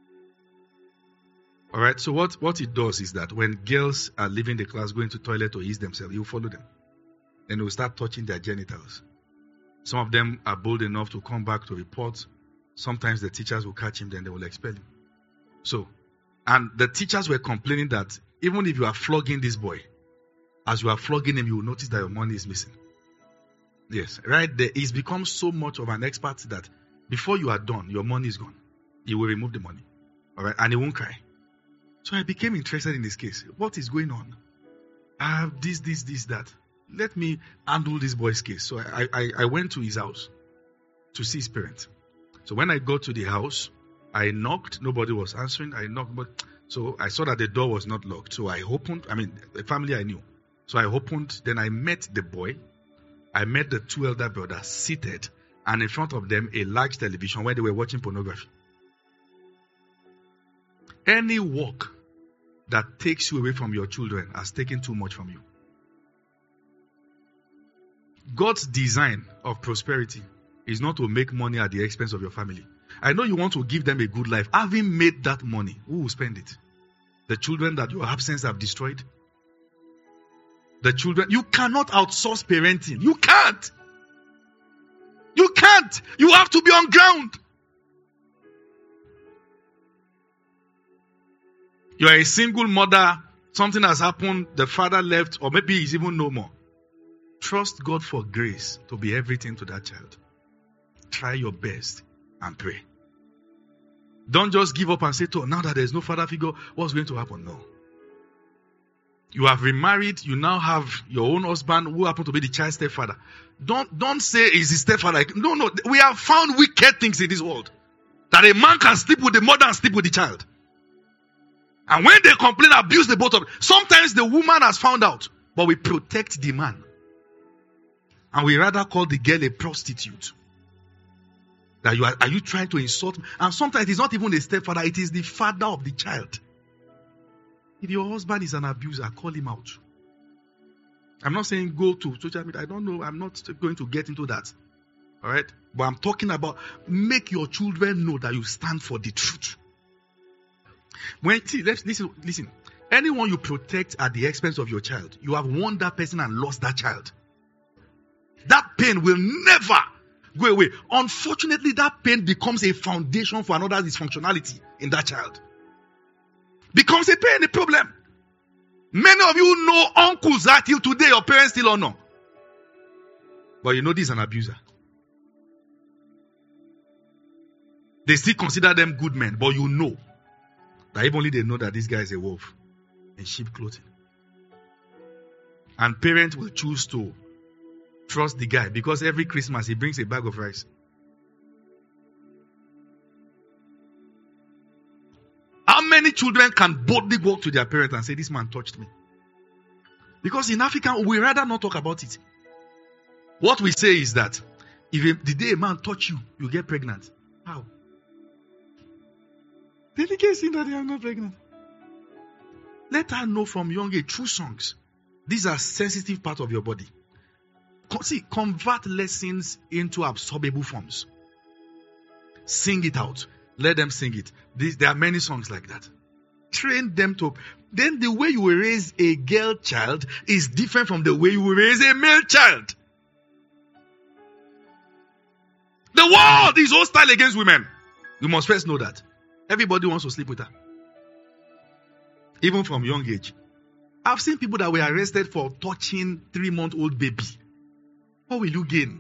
All right, so what it does is that when girls are leaving the class, going to the toilet or ease themselves, he will follow them. Then he will start touching their genitals. Some of them are bold enough to come back to report. Sometimes the teachers will catch him, then they will expel him. So, and the teachers were complaining that even if you are flogging this boy, as you are flogging him, you will notice that your money is missing. Yes, right there. He's become so much of an expert that before you are done, your money is gone. He will remove the money. All right, and he won't cry. So I became interested in this case. What is going on? I have this, that. Let me handle this boy's case. So I went to his house to see his parents. So when I got to the house, I knocked. Nobody was answering. I knocked, so I saw that the door was not locked. So I opened. The family I knew. So I opened. Then I met the boy. I met the 2 elder brothers seated, and in front of them a large television where they were watching pornography. Any work that takes you away from your children has taken too much from you. God's design of prosperity is not to make money at the expense of your family. I know you want to give them a good life. Having made that money, who will spend it? The children that your absence have destroyed? The children. You cannot outsource parenting. You can't. You can't. You have to be on ground. You are a single mother, something has happened, the father left, or maybe he's even no more. Trust God for grace to be everything to that child. Try your best and pray. Don't just give up and say, now that there's no father figure, what's going to happen? No. You have remarried, you now have your own husband who happen to be the child's stepfather. Don't say he's his stepfather. No. We have found wicked things in this world. That a man can sleep with the mother and sleep with the child. And when they complain, abuse the both of them. Sometimes the woman has found out, but we protect the man. And we rather call the girl a prostitute. That are you trying to insult me? And sometimes it's not even a stepfather, it is the father of the child. If your husband is an abuser, call him out. I'm not saying go to social media. I don't know. I'm not going to get into that. All right? But I'm talking about make your children know that you stand for the truth. Listen. Anyone you protect at the expense of your child, you have won that person and lost that child. That pain will never go away. Unfortunately, that pain becomes a foundation for another dysfunctionality in that child. Becomes a pain, a problem. Many of you know uncles that till today your parents still don't know. But you know this is an abuser. They still consider them good men, but you know that if only they know that this guy is a wolf in sheep clothing. And parents will choose to trust the guy because every Christmas he brings a bag of rice. How many children can boldly walk to their parents and say, this man touched me? Because in Africa, we rather not talk about it. What we say is that if the day a man touch you, you get pregnant. How? Delicacy that they are not pregnant. Let her know from young age through songs. These are sensitive parts of your body. See, convert lessons into absorbable forms. Sing it out. Let them sing it. There are many songs like that. Train them to. Then the way you will raise a girl child is different from the way you will raise a male child. The world is hostile against women. You must first know that. Everybody wants to sleep with her. Even from young age. I've seen people that were arrested for touching 3-month-old baby. What will you gain?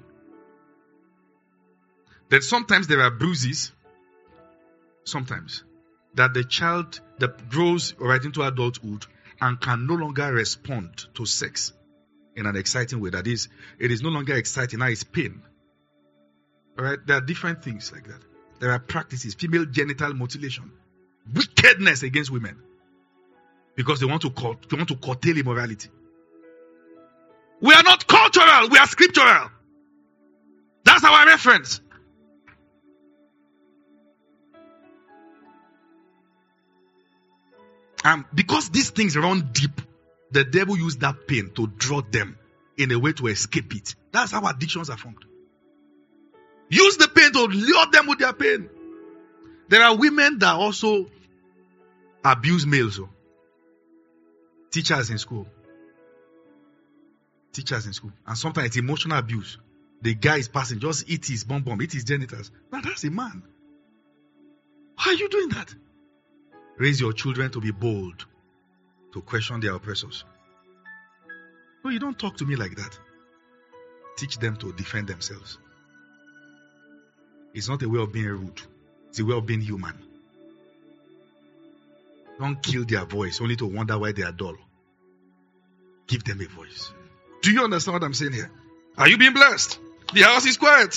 Then sometimes there are bruises. Sometimes. That the child that grows right into adulthood and can no longer respond to sex in an exciting way. That is, it is no longer exciting, now it's pain. Alright? There are different things like that. There are practices, female genital mutilation, wickedness against women. Because they want to curtail immorality. We are not cultural, we are scriptural. That's our reference. Because these things run deep, the devil used that pain to draw them in a way to escape it. That's how addictions are formed. Use the pain to lure them with their pain. There are women that also abuse males. Teachers in school. And sometimes it's emotional abuse. The guy is passing, just eat his bum, eat his genitals. Now that's a man. Why are you doing that? Raise your children to be bold, to question their oppressors. No, you don't talk to me like that. Teach them to defend themselves. It's not a way of being rude. It's a way of being human. Don't kill their voice only to wonder why they are dull. Give them a voice. Do you understand what I'm saying here? Are you being blessed? The house is quiet.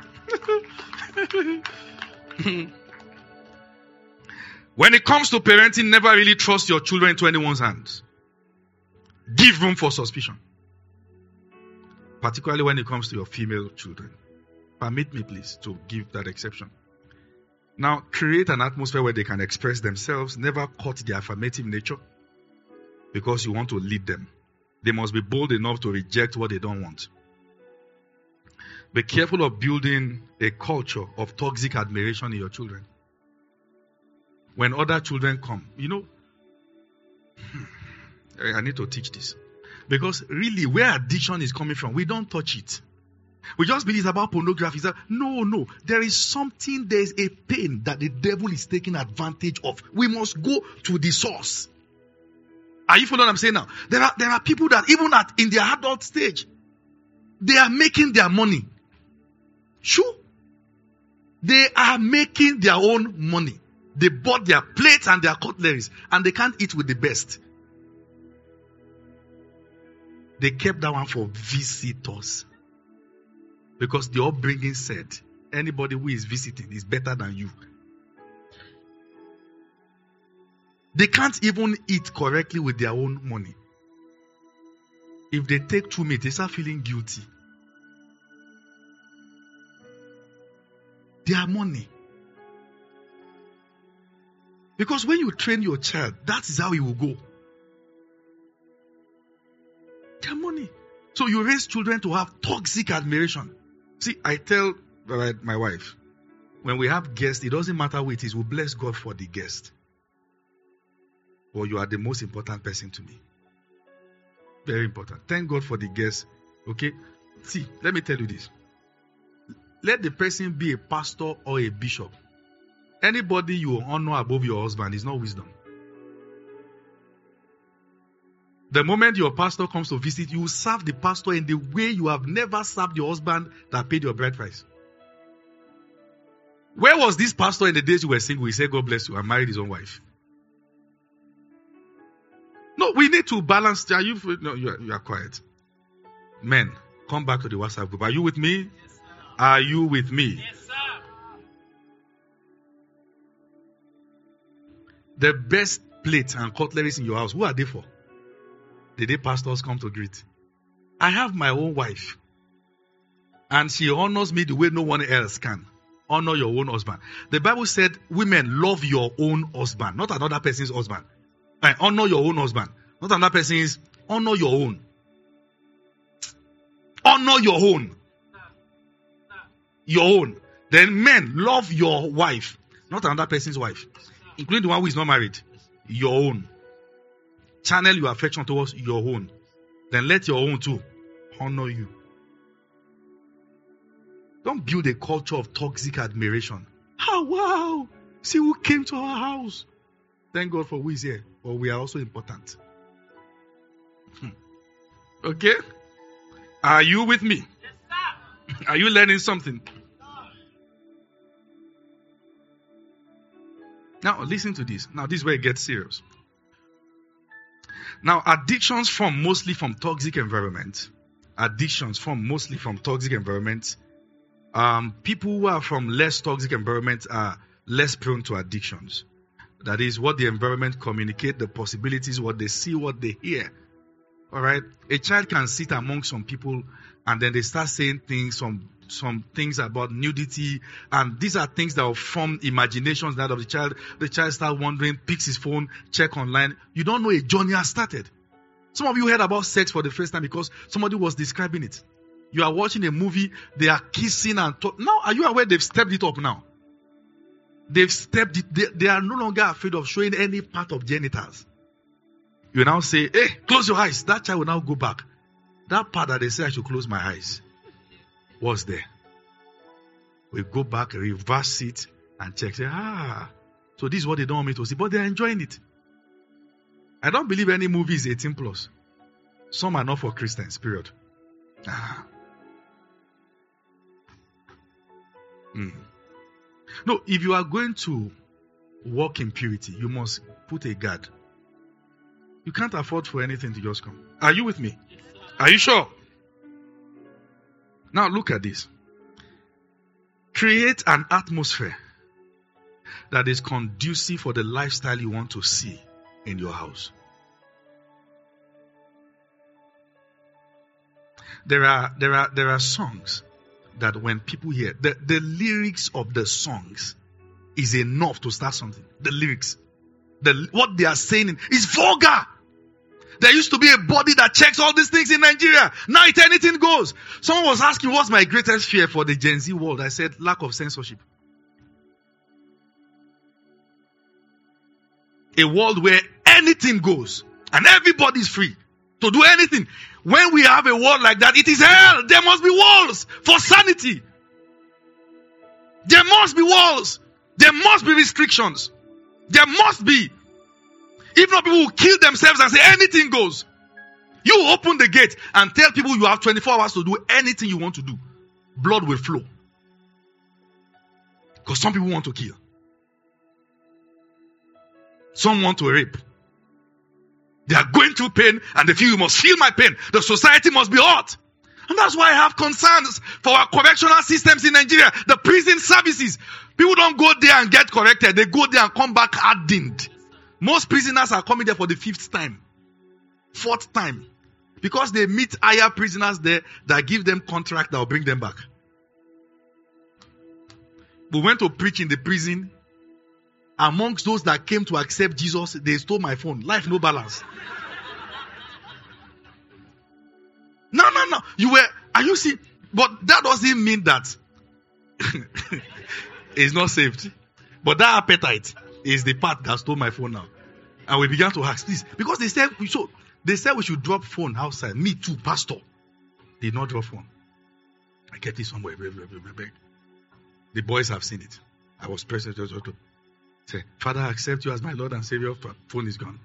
When it comes to parenting, never really trust your children into anyone's hands. Give room for suspicion. Particularly when it comes to your female children. Permit me, please, to give that exception. Now, create an atmosphere where they can express themselves. Never cut their affirmative nature because you want to lead them. They must be bold enough to reject what they don't want. Be careful of building a culture of toxic admiration in your children. When other children come, I need to teach this. Because really, where addiction is coming from, we don't touch it. We just believe it's about pornography. No. There is a pain that the devil is taking advantage of. We must go to the source. Are you following what I'm saying now? There are people that even in their adult stage, they are making their money. Sure. They are making their own money. They bought their plates and their cutleries and they can't eat with the best. They kept that one for visitors. Because the upbringing said, anybody who is visiting is better than you. They can't even eat correctly with their own money. If they take too much, they start feeling guilty. Their money. Because when you train your child, that is how he will go. Their money. So you raise children to have toxic admiration. See, I tell my wife, when we have guests, it doesn't matter who it is, we bless God for the guest. Well, you are the most important person to me. Very important. Thank God for the guest. Okay? See, let me tell you this. Let the person be a pastor or a bishop. Anybody you honor above your husband is not wisdom. The moment your pastor comes to visit, you serve the pastor in the way you have never served your husband that paid your bride price. Where was this pastor in the days you were single? He said, God bless you, and married his own wife. No, we need to balance. You are quiet. Men, come back to the WhatsApp group. Are you with me? Yes, are you with me? Yes, sir. The best plates and cutleries in your house, who are they for? The day pastors come to greet. I have my own wife. And she honors me the way no one else can. Honor your own husband. The Bible said, women, love your own husband, not another person's husband. Honor your own husband, not another person's. Honor your own. Honor your own. Your own. Then men, love your wife, not another person's wife, including the one who is not married. Your own. Channel your affection towards your own. Then let your own too honor you. Don't build a culture of toxic admiration. Oh, wow. See who came to our house. Thank God for who is here. But we are also important. Okay? Are you with me? Yes, sir. Are you learning something? Now, listen to this. Now, this is where it gets serious. Now, addictions form mostly from toxic environments. People who are from less toxic environments are less prone to addictions. That is what the environment communicates, the possibilities, what they see, what they hear. All right? A child can sit among some people and then they start saying things, some things about nudity, and these are things that will form imaginations that of the child. The child starts wondering, picks his phone, check online. You don't know a journey has started. Some of you heard about sex for the first time because somebody was describing it. You are watching a movie, they are kissing and talk. Now, are you aware they've stepped it up now? They've stepped it. They are no longer afraid of showing any part of genitals. You now say, hey, close your eyes. That child will now go back. That part that they say I should close my eyes was there. We go back, reverse it, and check. Say, so this is what they don't want me to see. But they're enjoying it. I don't believe any movie is 18 plus. Some are not for Christians, period. No, if you are going to walk in purity, you must put a guard. You can't afford for anything to just come. Are you with me? Are you sure? Now look at this. Create an atmosphere that is conducive for the lifestyle you want to see in your house. There are songs that when people hear, the lyrics of the songs is enough to start something. The lyrics. What they are saying is vulgar. There used to be a body that checks all these things in Nigeria. Now anything goes. Someone was asking, what's my greatest fear for the Gen Z world? I said, lack of censorship. A world where anything goes and everybody is free to do anything. When we have a world like that, it is hell. There must be walls for sanity. There must be walls. There must be restrictions. There must be. If not, people will kill themselves and say anything goes. You open the gate and tell people you have 24 hours to do anything you want to do. Blood will flow. Because some people want to kill. Some want to rape. They are going through pain and they feel you must feel my pain. The society must be hot. And that's why I have concerns for our correctional systems in Nigeria. The prison services. People don't go there and get corrected. They go there and come back hardened. Most prisoners are coming there for the 5th time. 4th time. Because they meet higher prisoners there that give them contract that will bring them back. We went to preach in the prison. Amongst those that came to accept Jesus, they stole my phone. Life no balance. No. Are you see? But that doesn't mean that it's not saved. But that appetite is the part that stole my phone now. And we began to ask this. Because they said we should drop phone outside. Me too, pastor. Did not drop phone. I kept it somewhere. The boys have seen it. I was present. Say, Father, I accept you as my Lord and Savior. Phone is gone.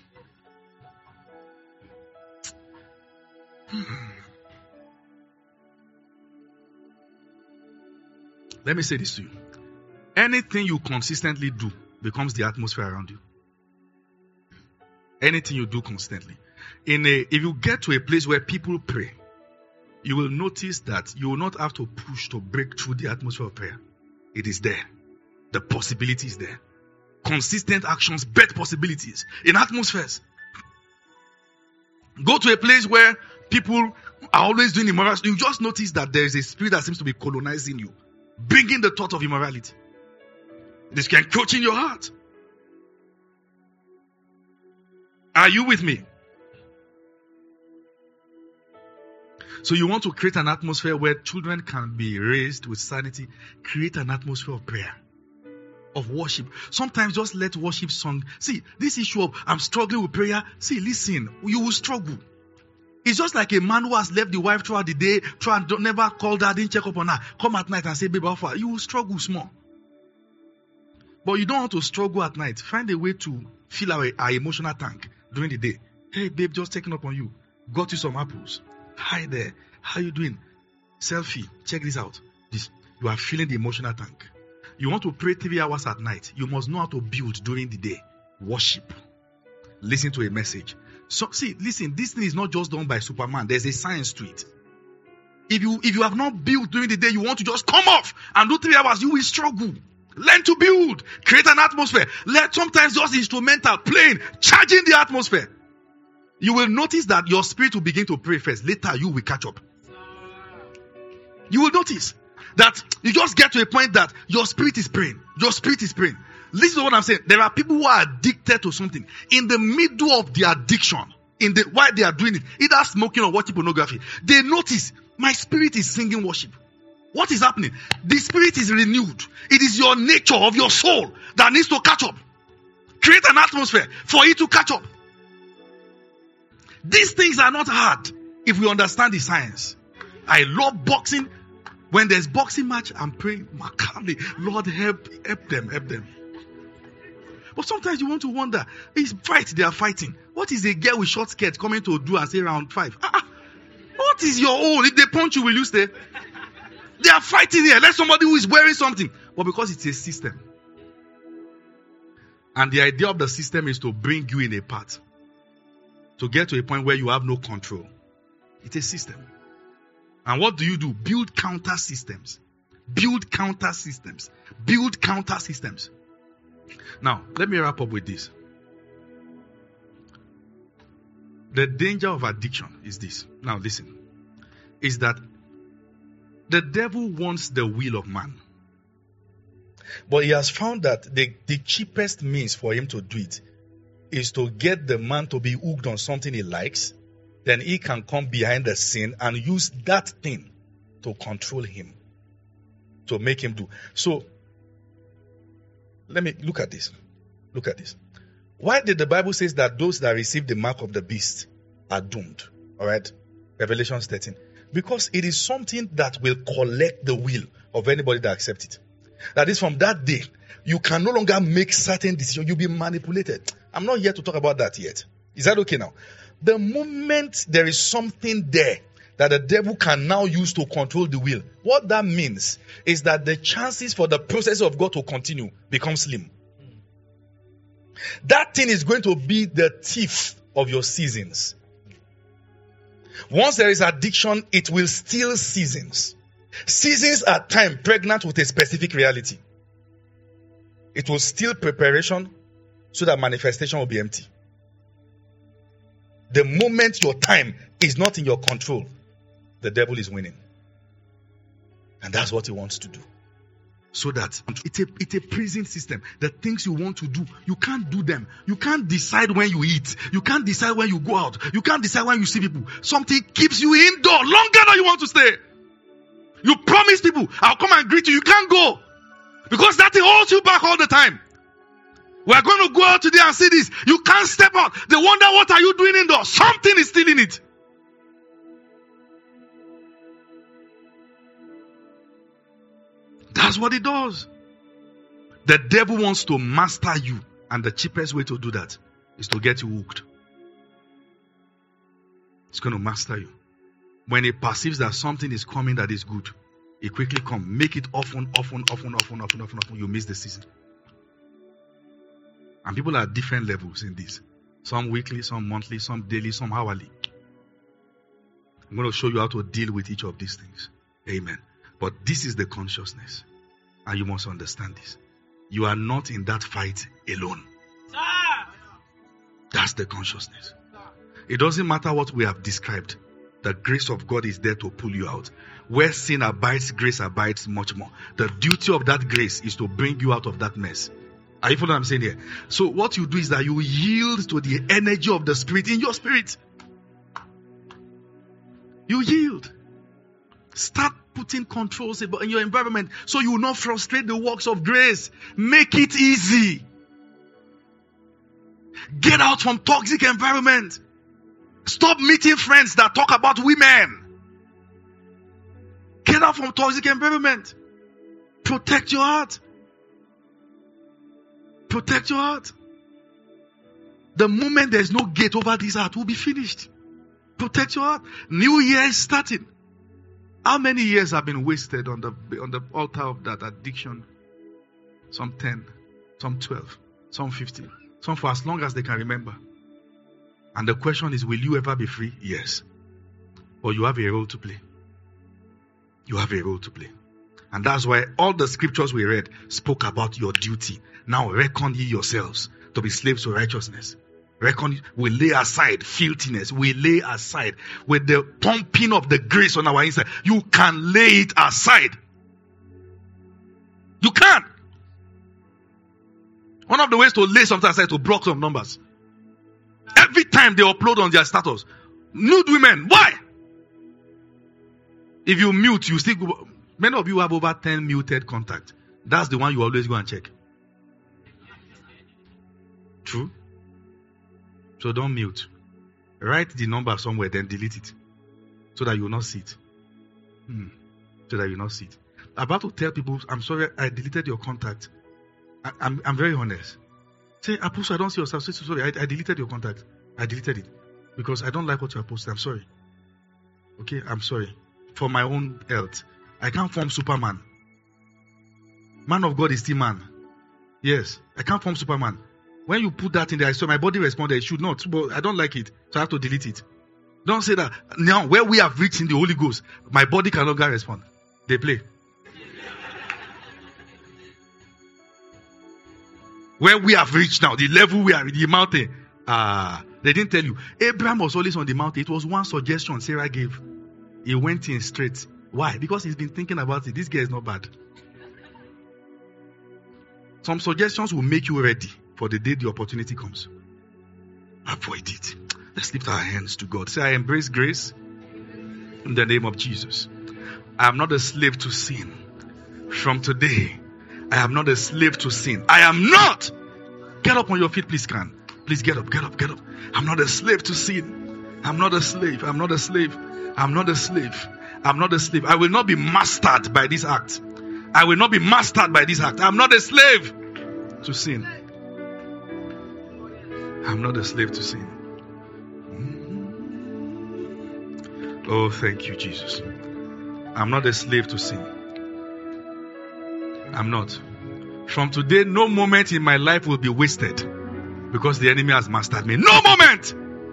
Let me say this to you. Anything you consistently do becomes the atmosphere around you. Anything you do constantly. If you get to a place where people pray, you will notice that you will not have to push to break through the atmosphere of prayer. It is there. The possibility is there. Consistent actions bet possibilities in atmospheres. Go to a place where people are always doing immorality. You just notice that there is a spirit that seems to be colonizing you, bringing the thought of immorality. This can encroach in your heart. Are you with me? So you want to create an atmosphere where children can be raised with sanity. Create an atmosphere of prayer, of worship. Sometimes just let worship song. See, this issue of I'm struggling with prayer. See, listen, you will struggle. It's just like a man who has left the wife throughout the day, never called her, didn't check up on her. Come at night and say, babe, how far? You will struggle small. But you don't want to struggle at night. Find a way to fill our emotional tank during the day. Hey, babe, just checking up on you. Got you some apples. Hi there. How you doing? Selfie. Check this out. You are filling the emotional tank. You want to pray 3 hours at night. You must know how to build during the day. Worship. Listen to a message. So, see, listen, this thing is not just done by Superman. There's a science to it. If you have not built during the day, you want to just come off and do 3 hours, you will struggle. Learn to build. Create an atmosphere. Sometimes just instrumental, playing, charging the atmosphere. You will notice that your spirit will begin to pray first. Later, you will catch up. You will notice that you just get to a point that your spirit is praying. Your spirit is praying. Listen to what I'm saying. There are people who are addicted to something. In the middle of the addiction, while they are doing it, either smoking or watching pornography, they notice, my spirit is singing worship. What is happening? The spirit is renewed. It is your nature of your soul that needs to catch up. Create an atmosphere for it to catch up. These things are not hard if we understand the science. I love boxing. When there's boxing match, I'm praying, Lord, help them. But sometimes you want to wonder, it's fight they are fighting. What is a girl with short skirt coming to do and say round 5? What is your own? If they punch you, will you stay? They are fighting here. Let somebody who is wearing something. But because it's a system. And the idea of the system is to bring you in a path. To get to a point where you have no control. It's a system. And what do? Build counter systems. Build counter systems. Build counter systems. Now, let me wrap up with this. The danger of addiction is this. Now, listen. Is that the devil wants the will of man. But he has found that the cheapest means for him to do it is to get the man to be hooked on something he likes. Then he can come behind the scene and use that thing to control him. To make him do. So, let me look at this. Look at this. Why did the Bible say that those that receive the mark of the beast are doomed? Alright? Revelation 13. Because it is something that will collect the will of anybody that accepts it. That is, from that day, you can no longer make certain decisions. You'll be manipulated. I'm not here to talk about that yet. Is that okay now? The moment there is something there that the devil can now use to control the will, what that means is that the chances for the process of God to continue become slim. That thing is going to be the thief of your seasons. Once there is addiction, it will steal seasons. Seasons are time pregnant with a specific reality. It will steal preparation so that manifestation will be empty. The moment your time is not in your control, the devil is winning. And that's what he wants to do. So that it's a prison system. The things you want to do, you can't do them. You can't decide when you eat. You can't decide when you go out. You can't decide when you see people. Something keeps you indoor longer than you want to stay. You promise people, I'll come and greet you. You can't go. Because that thing holds you back all the time. We're going to go out today and see this. You can't step out. They wonder, what are you doing indoors? Something is still in it. That's what it does. The devil wants to master you. And the cheapest way to do that is to get you hooked. It's going to master you. When it perceives that something is coming that is good, it quickly comes. Make it often. You miss the season. And people are at different levels in this. Some weekly, some monthly, some daily, some hourly. I'm going to show you how to deal with each of these things. Amen. But this is the consciousness. And you must understand this. You are not in that fight alone. That's the consciousness. It doesn't matter what we have described. The grace of God is there to pull you out. Where sin abides, grace abides much more. The duty of that grace is to bring you out of that mess. Are you following what I'm saying here? So what you do is that you yield to the energy of the Spirit in your spirit. You yield. Start putting controls in your environment so you will not frustrate the works of grace. Make it easy. Get out from toxic environment. Stop meeting friends that talk about women. Get out from toxic environment. Protect your heart. Protect your heart. The moment there's no gate over this heart, we'll be finished. Protect your heart. New year is starting. How many years have been wasted on the altar of that addiction? Some 10, some 12, some 15, some for as long as they can remember. And the question is, will you ever be free? Yes. But you have a role to play. You have a role to play. And that's why all the scriptures we read spoke about your duty. Now reckon ye yourselves to be slaves to righteousness. Reckon, we lay aside filthiness. We lay aside with the pumping of the grace on our inside. You can lay it aside. You can. One of the ways to lay something aside is to block some numbers. Every time they upload on their status, nude women. Why? If you mute, you still go. Many of you have over 10 muted contacts. That's the one you always go and check. True? So don't mute. Write the number somewhere, then delete it. So that you will not see it. So that you will not see it. I'm about to tell people, I'm sorry, I deleted your contact. I'm very honest. Say, Apostle, I don't see yourself. Say, sorry, I deleted your contact. I deleted it. Because I don't like what you are posting. I'm sorry. Okay, I'm sorry. For my own health. I can't form Superman. Man of God is still man. Yes, I can't form Superman. When you put that in there, I saw my body responded. It should not, but I don't like it, so I have to delete it. Don't say that. Now, where we have reached in the Holy Ghost, my body can no longer respond. They play. Where we have reached now, the level we are in, the mountain. They didn't tell you. Abraham was always on the mountain. It was one suggestion Sarah gave. He went in straight. Why? Because he's been thinking about it. This guy is not bad. Some suggestions will make you ready for the day the opportunity comes. Avoid it. Let's lift our hands to God. Say, I embrace grace in the name of Jesus. I am not a slave to sin. From today, I am not a slave to sin. I am not. Get up on your feet, please, can. Please get up, get up, get up. I'm not a slave to sin. I'm not a slave. I'm not a slave. I'm not a slave. I'm not a slave. I will not be mastered by this act. I will not be mastered by this act. I'm not a slave to sin. I'm not a slave to sin. Oh, thank you, Jesus. I'm not a slave to sin. I'm not. From today, no moment in my life will be wasted because the enemy has mastered me. No moment!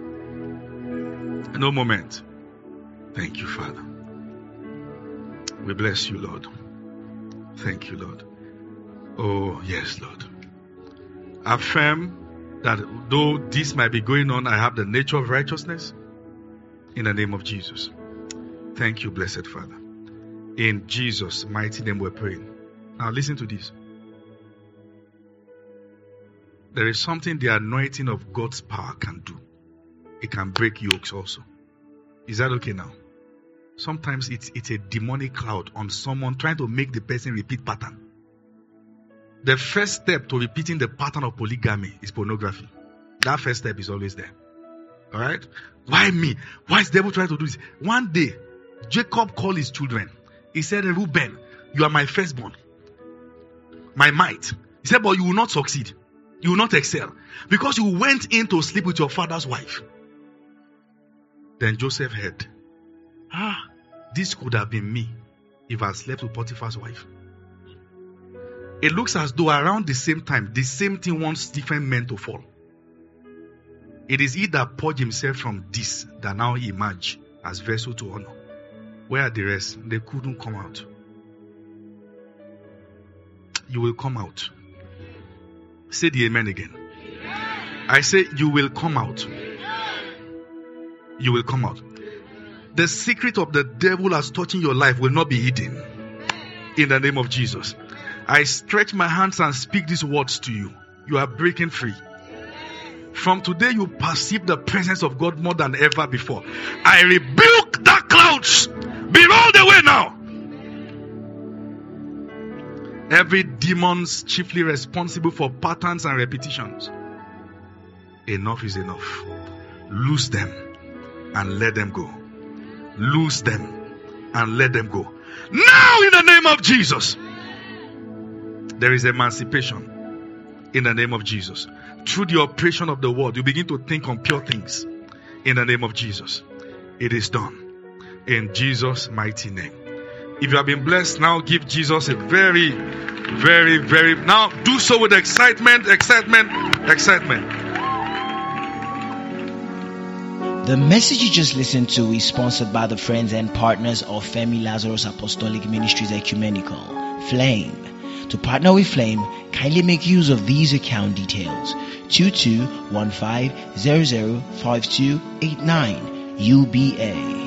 No moment. Thank you, Father. We bless you, Lord. Thank you, Lord. Oh, yes, Lord. Affirm that though this might be going on, I have the nature of righteousness in the name of Jesus. Thank you, blessed Father. In Jesus' mighty name we're praying. Now listen to this. There is something the anointing of God's power can do. It can break yokes also. Is that okay now? Sometimes it's a demonic cloud on someone trying to make the person repeat pattern. The first step to repeating the pattern of polygamy is pornography. That first step is always there. Alright? Why me? Why is the devil trying to do this? One day, Jacob called his children. He said, Reuben, you are my firstborn. My might. He said, but you will not succeed. You will not excel. Because you went in to sleep with your father's wife. Then Joseph heard, this could have been me if I slept with Potiphar's wife. It looks as though around the same time, the same thing wants different men to fall. It is he that purged himself from this that now emerge as vessel to honor. Where are the rest? They couldn't come out. You will come out. Say the amen again. I say you will come out. You will come out. The secret of the devil as touching your life will not be hidden. In the name of Jesus. I stretch my hands and speak these words to you. You are breaking free. From today you perceive the presence of God more than ever before. I rebuke that clouds. Be rolled away now. Every demon's chiefly responsible for patterns and repetitions. Enough is enough. Loose them and let them go. Loose them and let them go. Now in the name of Jesus. There is emancipation in the name of Jesus. Through the operation of the word, you begin to think on pure things in the name of Jesus. It is done in Jesus' mighty name. If you have been blessed, now give Jesus a very, very, very, now do so with excitement. The message you just listened to is sponsored by the friends and partners of Femi Lazarus Apostolic Ministries Ecumenical, Flame. To partner with Flame, kindly make use of these account details: 2215005289 UBA.